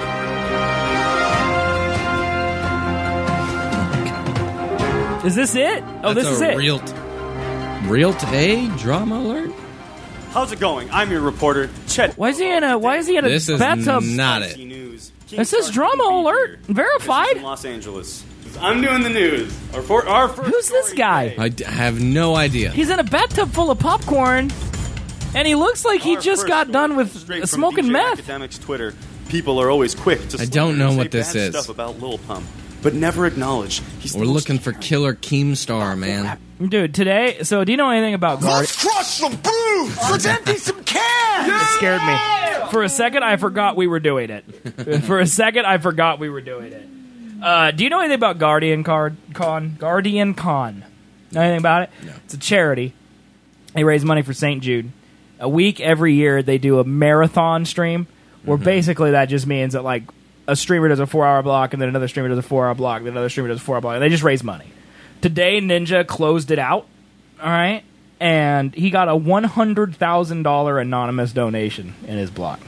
Is this it? Oh, That's this is a it. Real, t- real today drama alert. How's it going? I'm your reporter, Chet. Why is he in a? Why is he in a This is bathtub? not Spicy it. News. It says drama alert. From Verified. Los Angeles. I'm doing the news. Our, for, our first Who's this story guy? today. I d- have no idea. He's in a bathtub full of popcorn, and he looks like he Our just first got story, done with straight from smoking D J meth. Academics Twitter. People are always quick to I slander don't know and what say this bad is. stuff about Lil Pump, but never acknowledge he's the We're most looking for Killer Keemstar, man. Dude, today. So, do you know anything about Guardian? Let's crush some brews. Let's empty some cans. It scared me. For a second, I forgot we were doing it. For a second, I forgot we were doing it. Uh, do you know anything about Guardian Card Con? Guardian Con. Know anything about it? No. It's a charity. They raise money for Saint Jude. A week every year, they do a marathon stream, where basically that just means that like a streamer does a four-hour block, and then another streamer does a four-hour block, then another streamer does a four-hour block, and they just raise money. Today, Ninja closed it out. All right. And he got a one hundred thousand dollars anonymous donation in his block.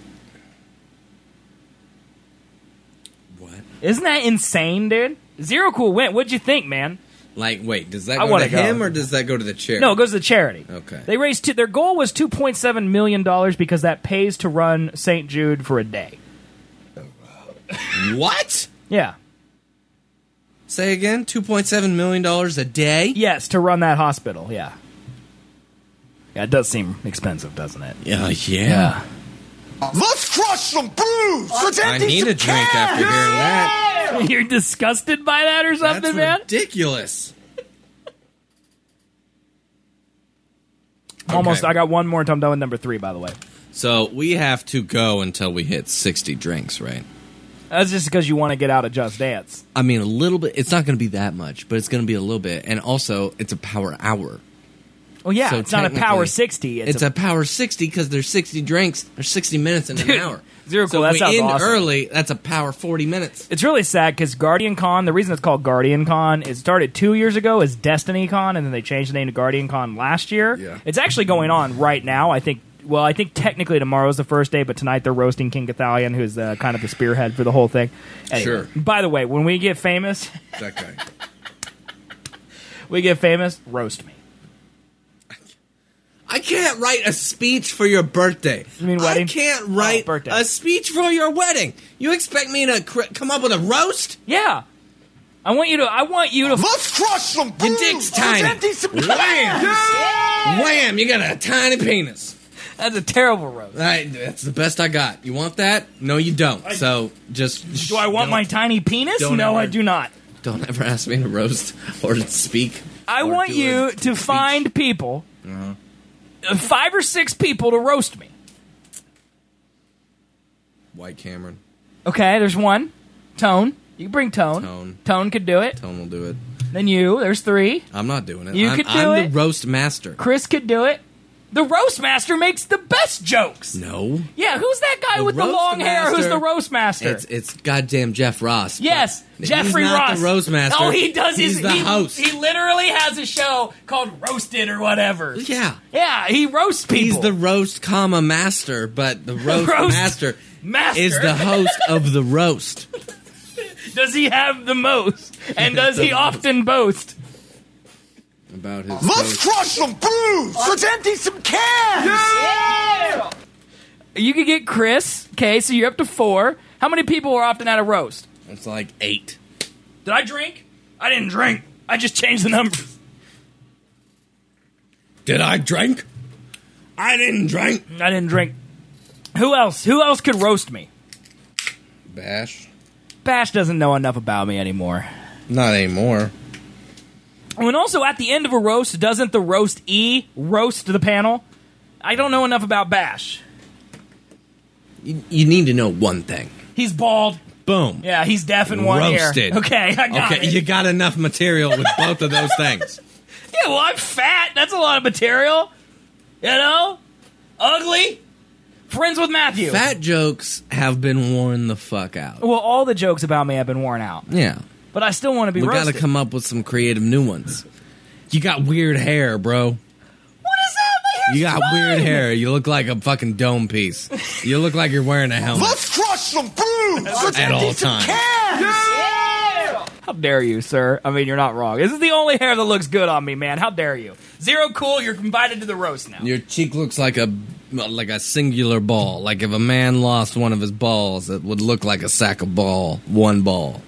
What? Isn't that insane, dude? Zero Cool went. What'd you think, man? Like, wait, does that I go wanna to go. him or does that go to the charity? No, it goes to charity. Okay. They raised two, their goal was two point seven million dollars because that pays to run Saint Jude for a day. What? Yeah. Say again? two point seven million dollars a day? Yes, to run that hospital. Yeah. Yeah, it does seem expensive, doesn't it? Yeah, yeah. Let's crush some brews. Let's I empty need some a drink cans. after hearing that. You're disgusted by that or something, That's man? ridiculous. Almost. Okay. I got one more until I'm done with number three, by the way. So we have to go until we hit sixty drinks, right? That's just because you want to get out of Just Dance. I mean, a little bit. It's not going to be that much, but it's going to be a little bit. And also, it's a power hour. Well, yeah, So it's not a power technically, sixty. It's, It's, a, power sixty because there's sixty drinks. There's sixty minutes in an Dude, hour. Zero so Cool, that if we sounds end awesome. early, that's a power forty minutes. It's really sad because Guardian Con, the reason it's called Guardian Con, it started two years ago as Destiny Con, and then they changed the name to Guardian Con last year. Yeah. It's actually going on right now. I think, well, I think technically tomorrow's the first day, but tonight they're roasting King Cathalion, who's uh, kind of the spearhead for the whole thing. Anyway, Sure. By the way, when we get famous, That guy. we get famous, roast me. I can't write a speech for your birthday. You mean wedding? I can't write Oh, birthday. a speech for your wedding. You expect me to cr- come up with a roast? Yeah. I want you to, I want you to, Let's crush some Your brews. dick's Let's tiny. empty some Wham! cans. Wham! You got a tiny penis. that's a terrible roast. I, that's the best I got. You want that? No, you don't. So just Do I want don't- my tiny penis? don't No, ever- I do not. Don't ever ask me to roast or to speak. I or want do you a to speech. find people, uh, five or six people to roast me. White Cameron. Okay, there's one. Tone. You can bring Tone. Tone. Tone could do it. Tone will do it. Then you. There's three. I'm not doing it. You I'm, could do I'm it. the roast master. Chris could do it. The roast master makes the best jokes. No. Yeah, who's that guy The with the roast long hair? Who's master- the roast master? It's it's goddamn Jeff Ross. but yes, Jeffrey he's not Ross. the roast master. Oh, he does. He's his, the he, host. He literally has a show called Roasted or whatever. Yeah. Yeah, he roasts people. He's the roast comma master, but the roast, Roast master, master. is the host of the roast. Does he have the most? And does he often boast? About his Let's roast. crush some brews. Let's empty some cans. You could get Chris. Okay, so you're up to four. How many people are often at a roast? It's like eight. Did I drink? I didn't drink. I just changed the numbers. Did I drink? I didn't drink. I didn't drink. Who else? Who else could roast me? Bash. Bash doesn't know enough about me anymore. Not anymore. Oh, and also, at the end of a roast, doesn't the roast E roast the panel? I don't know enough about Bash. You, you need to know one thing. He's bald. Boom. Yeah, he's deaf in one Roasted. ear. Okay, I got okay, it. you got enough material with both of those things. Yeah, well, I'm fat. That's a lot of material. You know? Ugly. Friends with Matthew. Fat jokes have been worn the fuck out. Well, all the jokes about me have been worn out. Yeah. But I still want to be We roasted. got to come up with some creative new ones. You got weird hair, bro. What is that? My hair's You got fine. weird hair. You look like a fucking dome piece. You look like you're wearing a helmet Let's crush some brews! Let's at empty all some times. cans! How dare you, sir? I mean, you're not wrong. This is the only hair that looks good on me, man. How dare you? Zero cool, you're invited to the roast now. Your cheek looks like a like a singular ball. Like if a man lost one of his balls, it would look like a sack of ball. One ball.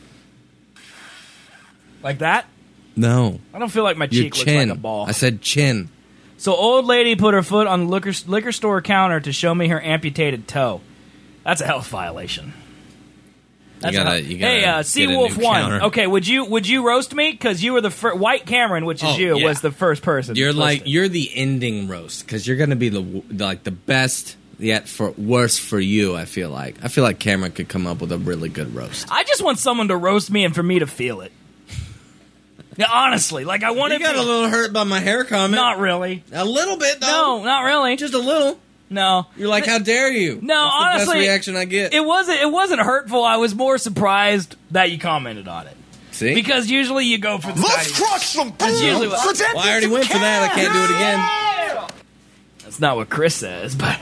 Like that? No. I don't feel like my Your cheek looks chin. like a ball. I said chin. So old lady put her foot on the liquor, liquor store counter to show me her amputated toe. That's a health violation. That's You a gotta- health- you gotta hey, uh, get a Seawolf new one. counter. Okay, would you would you roast me? Because you were the first. White Cameron, which is Oh, you, yeah. was the first person. You're that like posted. you're the ending roast because you're gonna be the w- like the best yet for worse for you. I feel like I feel like Cameron could come up with a really good roast. I just want someone to roast me and for me to feel it. Yeah, honestly, like I want You to. got a little hurt by my hair comment. Not really. a little bit though. No, not really. just a little. No. You're like, how dare you? No, That's the honestly, best reaction I get. It wasn't. It wasn't hurtful. I was more surprised that you commented on it. See, Because usually you go for the Let's tiny- crush some brews! usually what- Let's empty well, I already some went for that. I can't do it again. cans! That's not what Chris says, but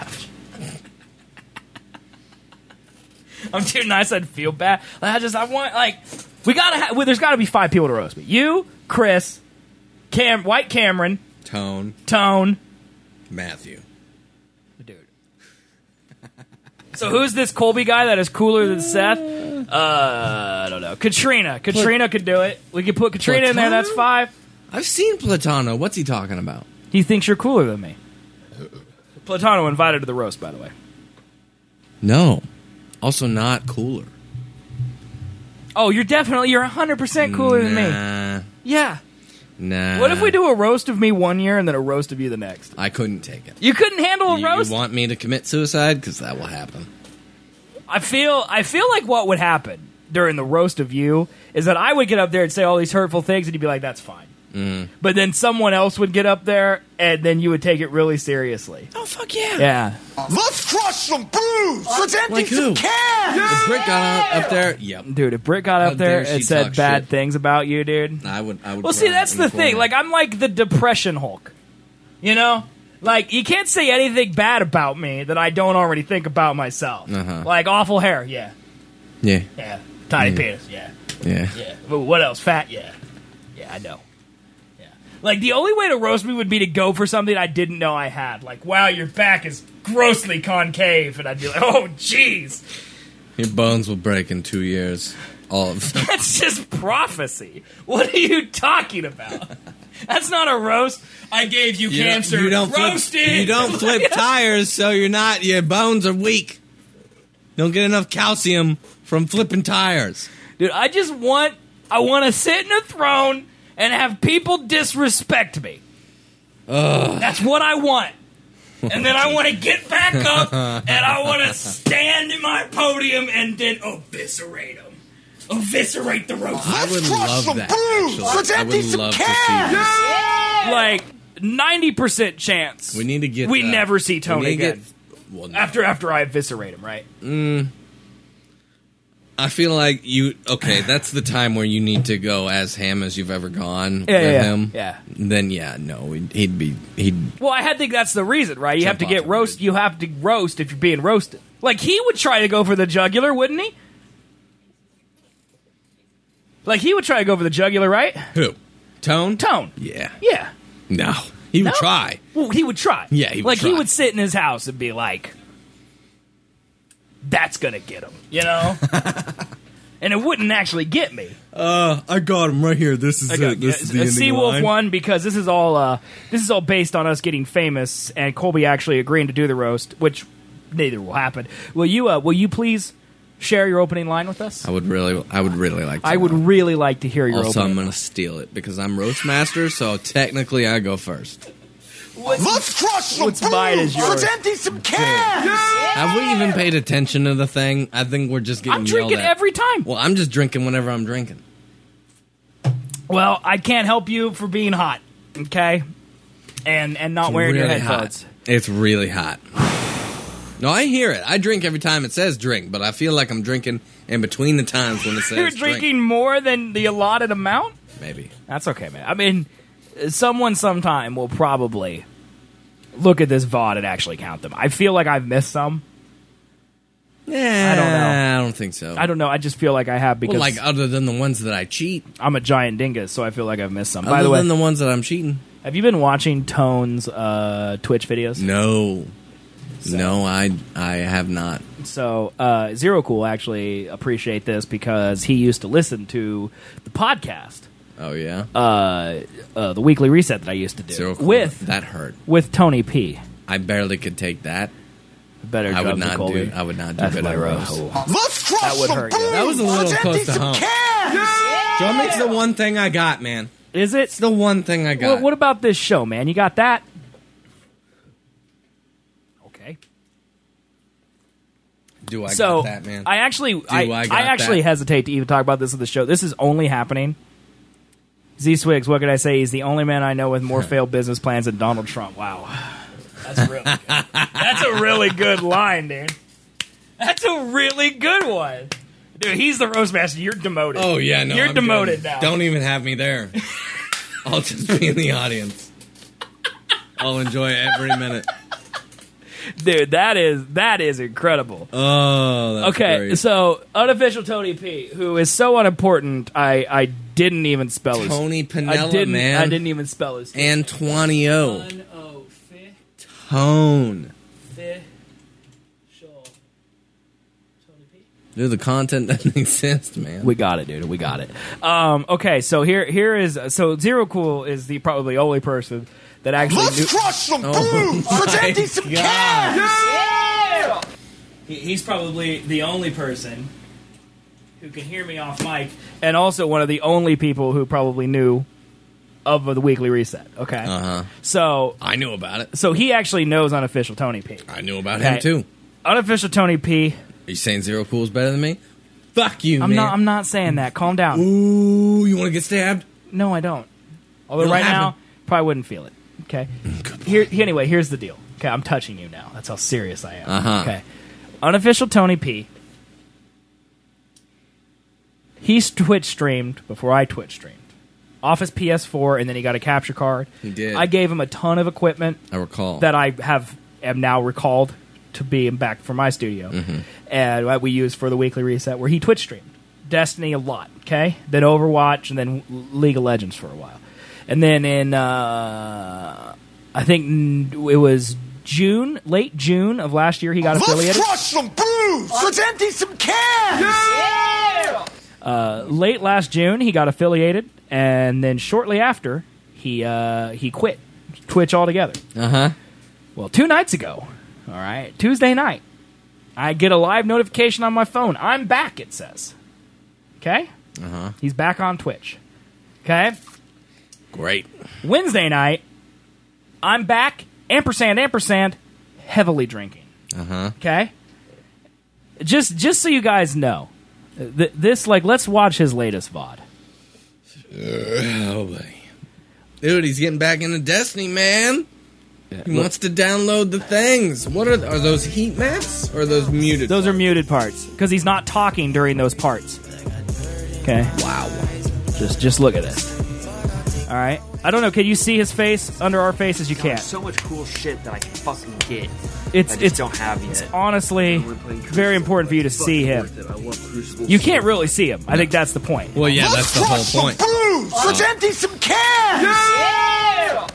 I'm too nice. I'd feel bad. I just I want like we gotta. Ha- well, there's got to be five people to roast me. You, Chris, Cam, White Cameron, Tone, Tone, Matthew. dude. So who's this Colby guy that is cooler than Seth? Uh, I don't know. Katrina. Katrina could do it. We could put Katrina in there. That's Platano? five. I've seen Platano. What's he talking about? He thinks you're cooler than me. Platano invited to the roast, by the way. No, also not cooler. Oh, you're definitely you're one hundred percent cooler than me. Nah, Yeah. nah. What if we do a roast of me one year and then a roast of you the next? I couldn't take it. You couldn't handle a You, roast? you want me to commit suicide? Because that will happen. I feel I feel like what would happen during the roast of you is that I would get up there and say all these hurtful things and you'd be like, that's fine. Mm. But then someone else would get up there and then you would take it really seriously. Oh fuck yeah! Yeah. Let's crush some brews! Let's empty Like some who? cans! If Britt got on, up there, yep. Dude, if Britt got How up there dare and she said talk bad shit. things about you, dude. I would. I would. Well, see, cry that's in the thing. corner. Like, I'm like the depression Hulk. You know? Like, you can't say anything bad about me that I don't already think about myself. Uh-huh. Like, awful hair, yeah. yeah, Yeah. Tiny Yeah. penis, yeah. yeah. Yeah. But what else? Fat, yeah. Yeah, I know. Yeah. Like, the only way to roast me would be to go for something I didn't know I had. Like, wow, your back is grossly concave. And I'd be like, oh, jeez. Your bones will break in two years. All of them. That's just prophecy. What are you talking about? That's not a roast. I gave you, You don't- cancer. You don't Roasted. flip. You don't flip tires, so you're not. Your bones are weak. You don't get enough calcium from flipping tires. Dude, I just want I want to sit in a throne and have people disrespect me. Ugh. That's what I want. And then I want to get back up and I want to stand in my podium and then eviscerate them. Eviscerate the roast. I would Let's crush love some that. brews! Actually, Let's I empty would some love to cans! see this. Like ninety percent chance We need to get. we uh, never see we Tony need to again. get- well, no. After after I eviscerate him, right? I feel like you. Okay, that's the time where you need to go as ham as you've ever gone Yeah, with yeah, him. yeah. Then yeah, no, he'd, he'd be he'd. Well, I think that's the reason, right? You have Jump to get off roast. the You have to roast if you're being roasted. Like he would try to go for the jugular, wouldn't he? Like he would try to go for the jugular, right? Who? Tone? Tone. Yeah. Yeah. No, he would No? try. Well, he would try. Yeah, he would like he try. would sit in his house and be like, "That's gonna get him," you know. and it wouldn't actually get me. Uh, I got him right here. This is I got- it. This is the uh, ending Seawolf line. won because this is all uh, this is all based on us getting famous and Colby actually agreeing to do the roast, which neither will happen. Will you? Uh, will you please share your opening line with us? I would really, I would really like to. I would really like to hear your Also, I'm opening. going to steal it because I'm roast master, so technically I go first. Let's crush some what's mine is booze. yours. Let's empty some cans. Have we even paid attention to the thing? I think we're just getting I'm yelled drinking at. every time. Well, I'm just drinking whenever I'm drinking. Well, I can't help you for being hot, okay? And and not wearing your really headphones. hot. It's really hot. No, I hear it. I drink every time it says drink, but I feel like I'm drinking in between the times when it says You're drink. drinking more than the allotted amount? Maybe. That's okay, man. I mean, someone sometime will probably look at this V O D and actually count them. I feel like I've missed some. Yeah, I don't know. I don't think so. I don't know. I just feel like I have because well, like other than the ones that I cheat. I'm a giant dingus, so I feel like I've missed some. Other By the way, than the ones that I'm cheating. have you been watching Tone's uh, Twitch videos? No. No, I I have not. So uh, Zero Cool actually appreciate this because he used to listen to the podcast, Oh yeah. uh, uh, the weekly reset that I used to do Zero cool. with that hurt. with Tony P. I barely could take that. Better I job would than not Colby. do. I would not do That's better my roast. roast. Let's crush That would some hurt you. booze. That was a little Let's close empty to some hump. cans. Joe makes the one thing I got, man. Is it? It's the one thing I got. What, what about this show, man? You got that? Okay. do I So got that, man? I actually, I, I I, got actually that? hesitate to even talk about this in the show. This is only happening. Z Swigs, what could I say? He's the only man I know with more failed business plans than Donald Trump. Wow, that's really good. That's a really good line, dude. That's a really good one, dude. He's the roast master. You're demoted. oh yeah, no, you're I'm demoted good. now. Don't even have me there. I'll just be in the audience. I'll enjoy every minute. dude. That is that is incredible. Oh, that's Okay, great. so unofficial Tony P, who is so unimportant, I, I didn't even spell his. Tony I Pinella, didn't. man. I didn't even spell his. Antonio. Unofficial Tone. Tony P. Dude, the content doesn't exist, man. We got it, dude. We got it. Um, okay, so here here is so Zero Cool is the probably only person that actually Let's knew. crush some Oh booze. Let's my empty some God. cans. He- He's probably the only person who can hear me off mic, and also one of the only people who probably knew of the weekly reset. Okay, Uh huh. so I knew about it. so he actually knows unofficial Tony P. I knew about Okay. him too. Unofficial Tony P. Are you saying Zero Cool's better than me? Fuck you, I'm man. not. I'm not saying that. Calm down. Ooh, you want to get stabbed? No, I don't. Although It'll right happen. now, probably wouldn't feel it. Okay. Here. Anyway, here's the deal. Okay, I'm touching you now. That's how serious I am. Uh-huh. Okay. Unofficial Tony P. He's Twitch streamed before I Twitch streamed. Off his P S four, and then he got a capture card. He did. I gave him a ton of equipment I recall. that I have am now recalled to be back for my studio, Mm-hmm. and what we use for the weekly reset, where he Twitch streamed Destiny a lot. Okay, then Overwatch, and then League of Legends for a while, and then in uh, I think n- it was June, late June of last year, he got Let's affiliated. crush some booze. Let's empty some cans. Uh, late last June, he got affiliated, and then shortly after, he uh, he quit Twitch altogether. Uh huh. Well, two nights ago, all right, Tuesday night, I get a live notification on my phone. I'm back, it says. Okay? Uh huh. He's back on Twitch. Okay? Great. Wednesday night, I'm back, ampersand, ampersand, heavily drinking. Uh huh. Okay? Just just so you guys know, th- this, like, let's watch his latest V O D. Oh boy, dude, he's getting back into Destiny, man. He wants to download the things. What are are those heat maps or are those muted? Those are muted parts, because he's not talking during those parts. Okay? wow. Just just look at this. All right? I don't know, can you see his face under our faces? You can't. So much cool shit that I can fucking get. It's I just it's don't have yet. honestly very important for you to see him. I love Crucible. You can't really see him. I think that's the point. Well, yeah, Let's that's the whole crush some point. booze. Let's empty some cans.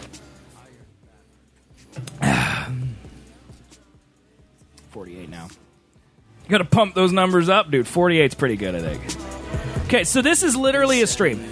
forty-eight now. You got to pump those numbers up, dude. forty-eight's pretty good, I think. Okay, so this is literally a stream.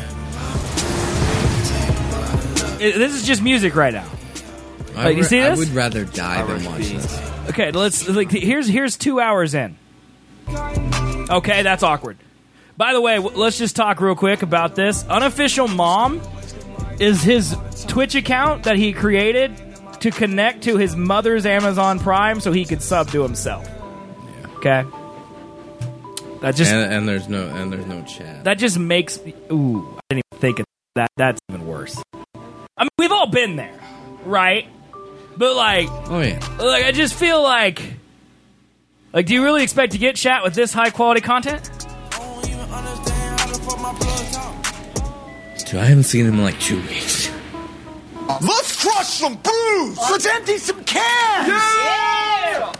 It- this is just music right now. I Like, you re- see I this? would rather die than watch this. Okay, let's like here's here's two hours in. Okay, that's awkward. By the way, w- let's just talk real quick about this. Unofficial Mom is his Twitch account that he created to connect to his mother's Amazon Prime so he could sub to himself. Okay, that just And, and there's no and there's no chat. that just makes me. Ooh, I didn't even think of that. That's even worse. I mean, we've all been there, right? But like, Oh yeah. like I just feel like, like, do you really expect to get chat with this high quality content? Dude, I haven't seen him in like two weeks. Let's crush some brews. Let's empty some cans.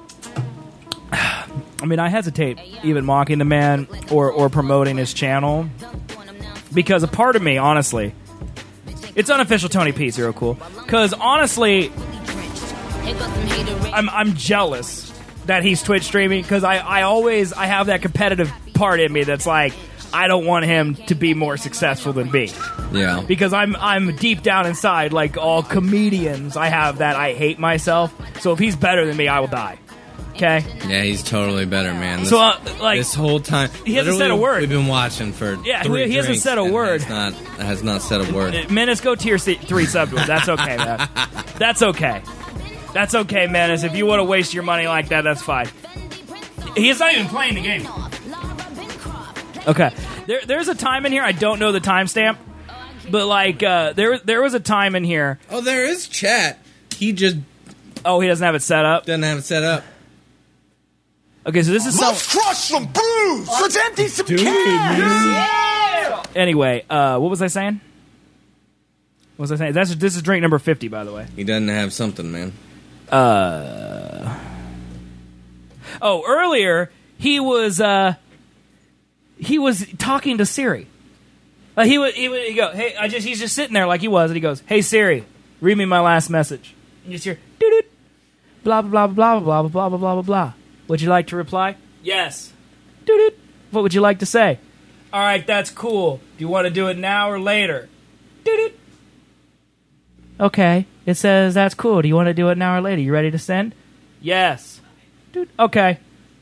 I mean, I hesitate even mocking the man or, or promoting his channel because a part of me, honestly, it's unofficial Tony P, Zero Cool. Because honestly, I'm I'm jealous that he's Twitch streaming because I, I always I have that competitive part in me that's like I don't want him to be more successful than me. Yeah. Because I'm I'm deep down inside, like all comedians, I have that I hate myself. So if he's better than me, I will die. Okay? Yeah, he's totally better, man. This, So, uh, like, this whole time, he hasn't said a literally, word. We've been watching for Yeah, three he hasn't drinks said a and word. Has not has not said a word. Menace, go tier se- three sub to him. That's okay, man. That's okay. That's okay, Menace. If you want to waste your money like that, that's fine. He's not even playing the game. Okay. There, there's a time in here. I don't know the timestamp, but like uh, there, there was a time in here. Oh, there is chat. He just Oh, he doesn't have it set up. doesn't have it set up. Okay, so this is some. Let's crush some brews. Let's empty some cans. Anyway, uh, what was I saying? What was I saying? That's this is drink number fifty, by the way. He doesn't have something, man. Uh. Oh, earlier he was uh, he was talking to Siri. Uh, he would he would he go, hey, I just he's just sitting there like he was, and he goes, hey Siri, read me my last message. And you just hear doo doo, blah blah blah blah blah blah blah blah blah blah blah. Would you like to reply? Yes. Doo doo. What would you like to say? All right, that's cool. Do you want to do it now or later? Doo doo. Okay. It says that's cool. Do you want to do it now or later? You ready to send? Yes. Dude, okay.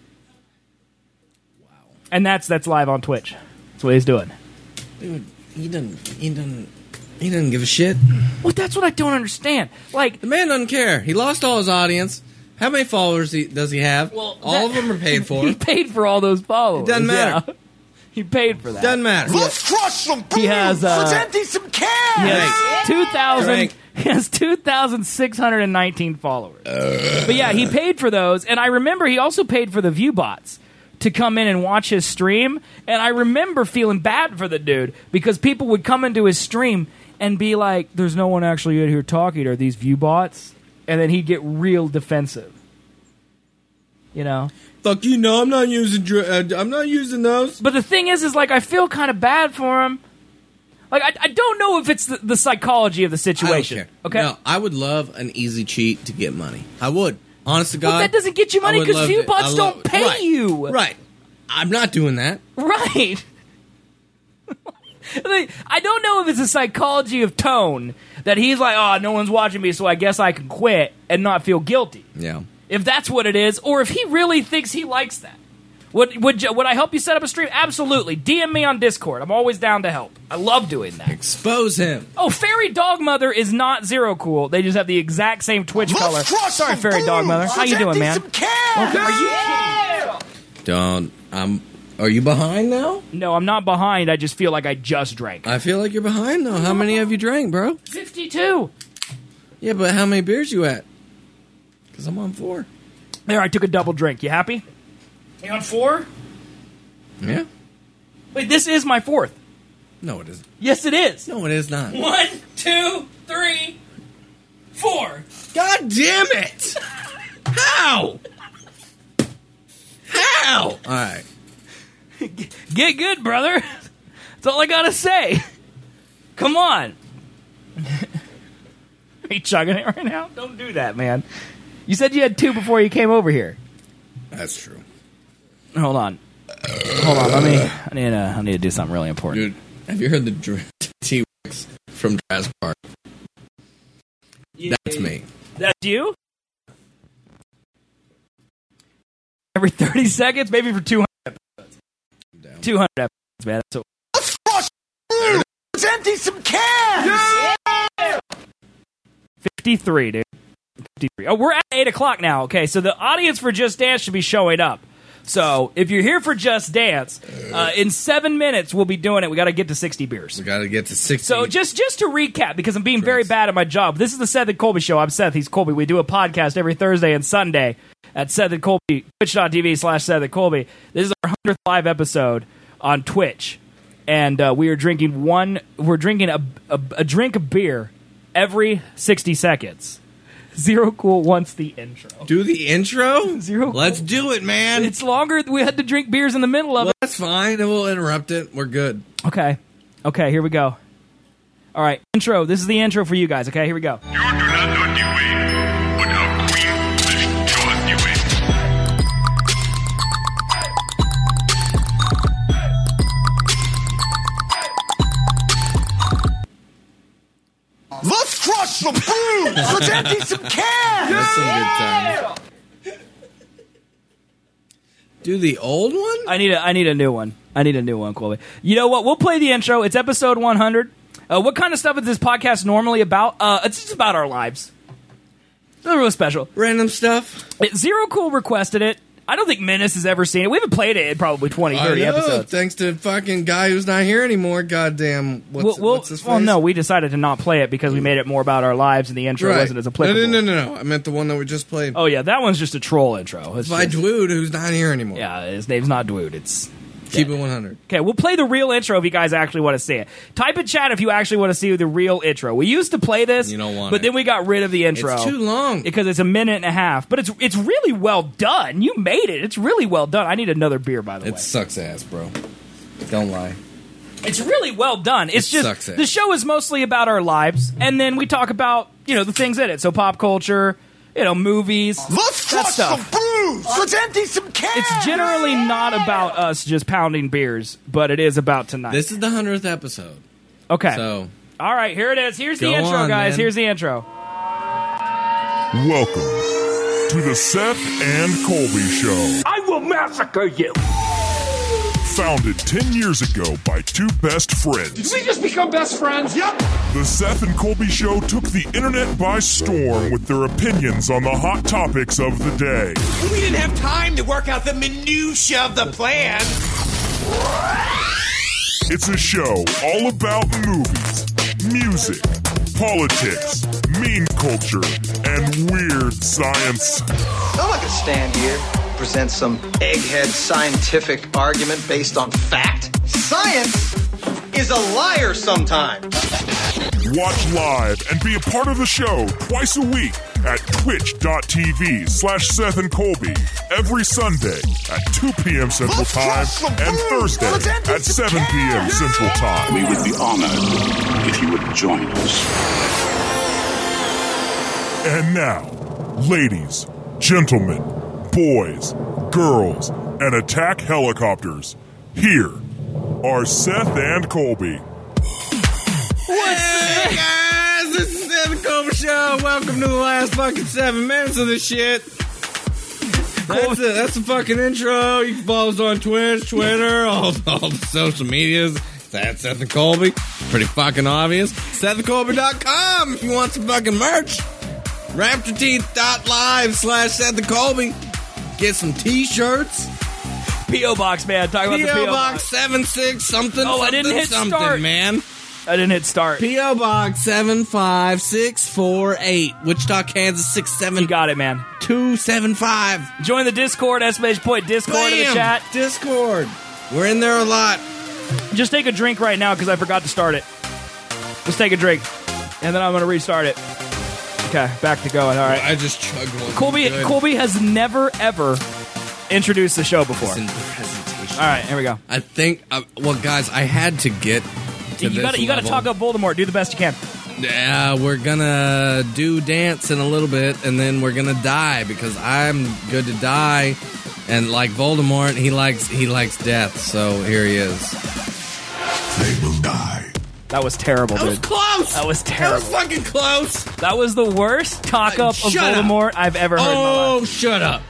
Wow. And that's that's live on Twitch. That's what he's doing. Dude, he doesn't. He doesn't. He doesn't give a shit. Well, that's what I don't understand. Like, The man doesn't care. He lost all his audience. How many followers he, does he have? well, all that- of them are paid for. he paid for all those followers. It doesn't matter. Yeah. He paid for that. Doesn't matter. Let's crush some brews. He has, uh, Let's empty some He cans. has two thousand. Drink. He has two thousand six hundred and nineteen followers. But yeah, he paid for those, and I remember he also paid for the view bots to come in and watch his stream. And I remember feeling bad for the dude because people would come into his stream and be like, "There's no one actually in here talking. Are these view bots?" And then he'd get real defensive. You know. Fuck you! No, I'm not using. dr- Uh, I'm not using those. But the thing is, is like I feel kind of bad for him. Like I, I don't know if it's the, the psychology of the situation. I don't care. Okay. No, I would love an easy cheat to get money. I would. Honest to God. Well, that doesn't get you I money would 'cause love view to- bots I don't love- pay right, you. Right. I'm not doing that. Right. Like, I don't know if it's a psychology of tone that he's like, oh, no one's watching me, so I guess I can quit and not feel guilty. Yeah. If that's what it is, or if he really thinks he likes that. Would would you, would I help you set up a stream? Absolutely. D M me on Discord. I'm always down to help. I love doing that. Expose him. Oh, Fairy Dog Mother is not Zero Cool. They just have the exact same Twitch color. Let's crush Sorry, some Fairy Dog brews. Mother. How Let's you doing, empty man? some cans. Are you kidding? Don't. I'm. Are you behind now? No, I'm not behind. I just feel like I just drank. I feel like you're behind though. How many have you drank, bro? fifty-two. Yeah, but how many beers you at? Because I'm on four. There, I took a double drink. You happy? You on four? Yeah. Wait, this is my fourth. No, it isn't. Yes, it is. No, it is not. One, two, three, four. God damn it! How? How? All right. Get good, brother. That's all I gotta say. Come on. Are you chugging it right now? Don't do that, man. You said you had two before you came over here. That's true. Hold on. Hold on, let me. I need to. I need to do something really important. Dude, have you heard the T-Rex from Jurassic Park? That's me. That's you? Every thirty seconds, maybe for two hundred episodes. two hundred episodes, man. That's Let's crush food. Let's empty some cans. Yeah! fifty-three, dude. fifty-three. Oh, we're at eight o'clock now. Okay, so the audience for Just Dance should be showing up. So if you're here for Just Dance, uh, in seven minutes we'll be doing it. We got to get to sixty beers. We got to get to sixty. So just just to recap, because I'm being very bad at my job. This is the Seth and Colby Show. I'm Seth. He's Colby. We do a podcast every Thursday and Sunday at Seth and Colby, twitch.tv slash Seth and Colby. This is our one hundredth live episode on Twitch, and uh, we are drinking one. We're drinking a, a a drink of beer every sixty seconds. Zero Cool wants the intro. Do the intro? Zero Cool. Let's do it, man. It's longer. We had to drink beers in the middle of well, it. That's fine. We'll interrupt it. We're good. Okay. Okay, here we go. All right, intro. This is the intro for you guys. Okay, here we go. You do not know the way, but our queen will show us the way. Let's crush some food. Let's empty some cans. That's some good times. Do the old one? I need a I need a new one. I need a new one, Colby. You know what? We'll play the intro. It's episode one hundred. Uh, what kind of stuff is this podcast normally about? Uh, it's just about our lives. Nothing really special. Random stuff. It, Zero Cool requested it. I don't think Menace has ever seen it. We haven't played it in probably twenty, thirty I know, episodes. Thanks to fucking guy who's not here anymore. Goddamn. What's, We'll, we'll, what's his face? well, no, we decided to not play it because we made it more about our lives and the intro Right. wasn't as applicable. No, no, no, no, no. I meant the one that we just played. Oh, yeah, that one's just a troll intro. It's By just- Dwood, who's not here anymore. yeah, his name's not Dwood. It's... Keep it one hundred. Okay, we'll play the real intro if you guys actually want to see it. Type in chat if you actually want to see the real intro. We used to play this, You don't want but it. then we got rid of the intro. It's too long. because it's a minute and a half. But it's it's really well done. You made it. It's really well done. I need another beer, by the It way. sucks ass, bro. Don't lie. It's really well done. It's It just sucks ass. the show is mostly about our lives, and then we talk about you know the things in it. So pop culture, you know, movies, Let's that crush some stuff. food. Let's empty some cans. It's generally not about us just pounding beers, but it is about tonight. This is the hundredth episode. okay. So, All right, here it is. Here's the Go intro, on, guys. man. Here's the intro. Welcome to the Seth and Colby Show. I will massacre you. Founded ten years ago by two best friends. We just become best friends. Yep. The Seth and Colby Show took the internet by storm with their opinions on the hot topics of the day. We didn't have time to work out the minutia of the plan. It's a show all about movies, music, politics, meme culture, and weird science. I'm not gonna stand here and present some egghead scientific argument based on fact. Science is a liar sometimes. Watch live and be a part of the show twice a week at twitch.tv slash Seth and Colby every Sunday at two p.m. Central Time and Thursday at seven p.m. Central Time. We would be honored if you would join us. And now, ladies, gentlemen, boys, girls, and attack helicopters, here are Seth and Colby. hey guys, this is Seth and Colby Show. Welcome to the last fucking seven minutes of this shit. That's it. That's the fucking intro. You can follow us on Twitch, Twitter, all, all the social medias. That's Seth and Colby. Pretty fucking obvious. Seth and Colby dot com if you want some fucking merch. Raptor Teeth dot live slash Seth and Colby. Get some t-shirts. P O Box, man. Talk about P the P O O Box Box. seven six something. Oh, I didn't something, hit something, start. man. I didn't hit start. P O Box seven five six four eight, Wichita, Kansas six seven You got it, man. two seven five. Join the Discord, exclamation point Discord in the Bam! chat. Discord. We're in there a lot. Just take a drink right now because I forgot to start it. Just take a drink, and then I'm going to restart it. Okay, back to going. All right. I just chugged one. Colby Good. Colby has never, ever introduced the show before. It's in the presentation. All right, here we go. I think, uh, well, guys, I had to get to You this got you got to level. talk up Voldemort. Do the best you can. Yeah, we're gonna do dance in a little bit, and then we're gonna die because I'm good to die, And like Voldemort, he likes he likes death. So here he is. They will die. That was terrible, That was dude. close. That was terrible. That was fucking close. That was the worst talk up of Shut up. Voldemort I've ever heard in my life. Oh, shut up.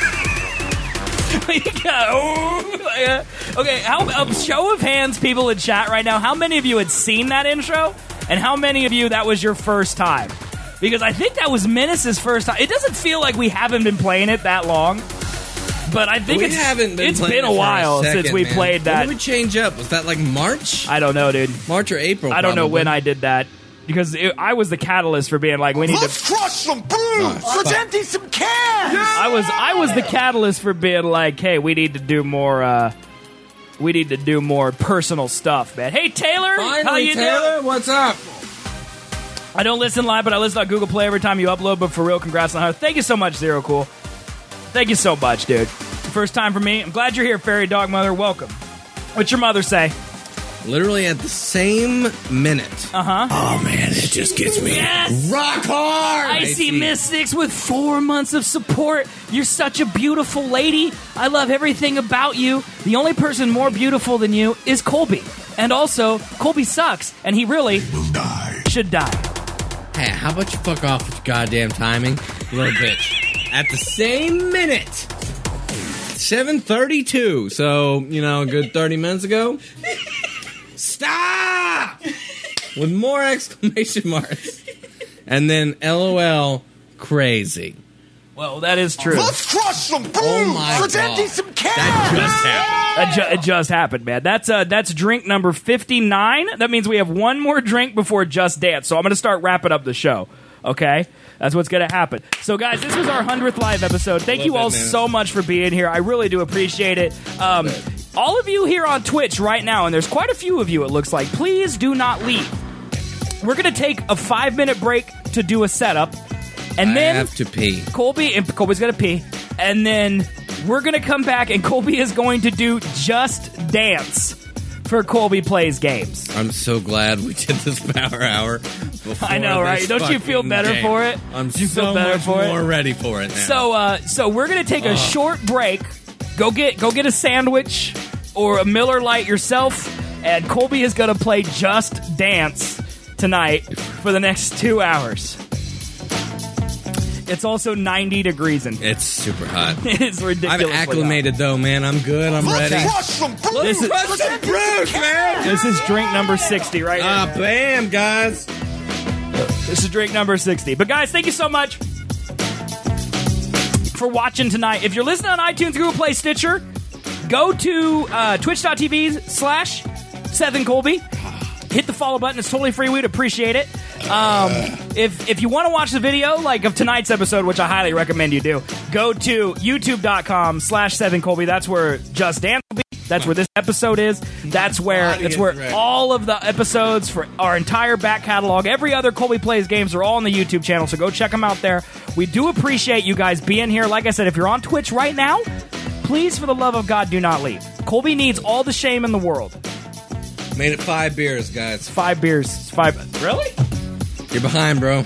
Okay, how, a show of hands, people in chat right now, how many of you had seen that intro? And how many of you, that was your first time? Because I think that was Menace's first time. It doesn't feel like we haven't been playing it that long. But I think we it's, haven't been it's playing been it a for while second, since we man. played that. When did we change up? Was that like March? I don't know, dude. March or April? I don't know probably. when I did that. Because it, I was the catalyst for being like, we need Let's to... crush some booze! Let's empty some cans! I was I was the catalyst for being like, hey, we need to do more. Uh, we need to do more personal stuff, man. Hey, Taylor, Finally, how you Taylor, doing? what's up? I don't listen live, but I listen on Google Play every time you upload. But for real, congrats on her. Thank you so much, Zero Cool. Thank you so much, dude. First time for me. I'm glad you're here, Fairy Dog Mother. Welcome. What's your mother say? Literally at the same minute. Uh huh. Oh man, it just gets me Yes! rock hard. Icy Mystics with four months of support. You're such a beautiful lady. I love everything about you. The only person more beautiful than you is Colby. And also, Colby sucks, and he really Will die. should die. Hey, how about you fuck off with your goddamn timing, you little bitch? At the same minute, seven thirty-two. So you know, a good thirty minutes ago. Stop! With more exclamation marks. And then LOL crazy. Well, that is true. Let's crush some booze! Oh my Let's God. empty some cans! That just happened. That ju- it just happened, man. That's uh, that's drink number fifty-nine. That means we have one more drink before Just Dance. So I'm going to start wrapping up the show. Okay? That's what's going to happen. So, guys, this was our hundredth live episode. Thank Love you it, all man. so much for being here. I really do appreciate it. Um, all of you here on Twitch right now, and there's quite a few of you, it looks like, please do not leave. We're going to take a five-minute break to do a setup. And I then have to pee. Colby and Colby's gonna pee, and then we're gonna come back, and Colby is going to do Just Dance for Colby Plays Games. I'm so glad we did this power hour. before I know, right? this Don't you feel fucking better game. for it? I'm Do you so feel better much for it? more ready for it now. So, uh, so we're gonna take a short break. Go get go get a sandwich or a Miller Lite yourself, and Colby is gonna play Just Dance tonight for the next two hours. It's also ninety degrees in here. It's super hot. It's I'm ridiculous. acclimated though, man. I'm good. I'm Let's ready. crush some booze! This is- Let's empty some cans! This is drink number sixty right Ah, now. bam, guys. This is drink number sixty. But guys, thank you so much for watching tonight. If you're listening on iTunes, Google Play, Stitcher, go to uh, twitch.tv slash Seth and Colby. Hit the follow button. It's totally free. We'd appreciate it. Um, if if you want to watch the video like of tonight's episode, which I highly recommend you do, go to youtube.com slash Seth and Colby. That's where Just Dance will be. That's where this episode is. That's where Body that's is where ready. all of the episodes for our entire back catalog, every other Colby Plays Games are all on the YouTube channel. So go check them out there. We do appreciate you guys being here. Like I said, if you're on Twitch right now, please, for the love of God, do not leave. Colby needs all the shame in the world. Made it five beers, guys. Five beers. Five. Really? You're behind, bro.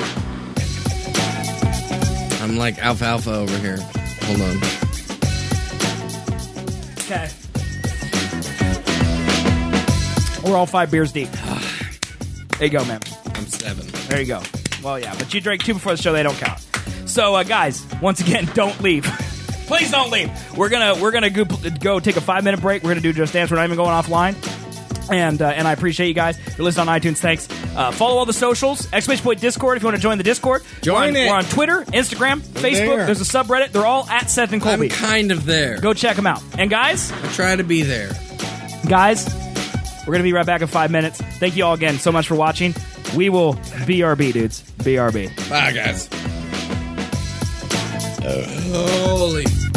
I'm like alfalfa over here. Hold on. Okay. We're all five beers deep. There you go, man. I'm seven. There you go. Well, yeah, but you drank two before the show. They don't count. So, uh, guys, once again, don't leave. Please don't leave. We're gonna we're gonna go, go take a five minute break. We're gonna do Just Dance. We're not even going offline. And uh, and I appreciate you guys. If you're listening on iTunes, thanks. Uh, follow all the socials. Exclamation point Discord if you want to join the Discord. Join we're on, it. We're on Twitter, Instagram, Facebook. there. There's a subreddit. They're all at Seth and Colby. I'm kind of there. Go check them out. And guys, I try to be there. guys, we're going to be right back in five minutes. Thank you all again so much for watching. We will B R B, dudes. B R B. Bye, guys. Holy.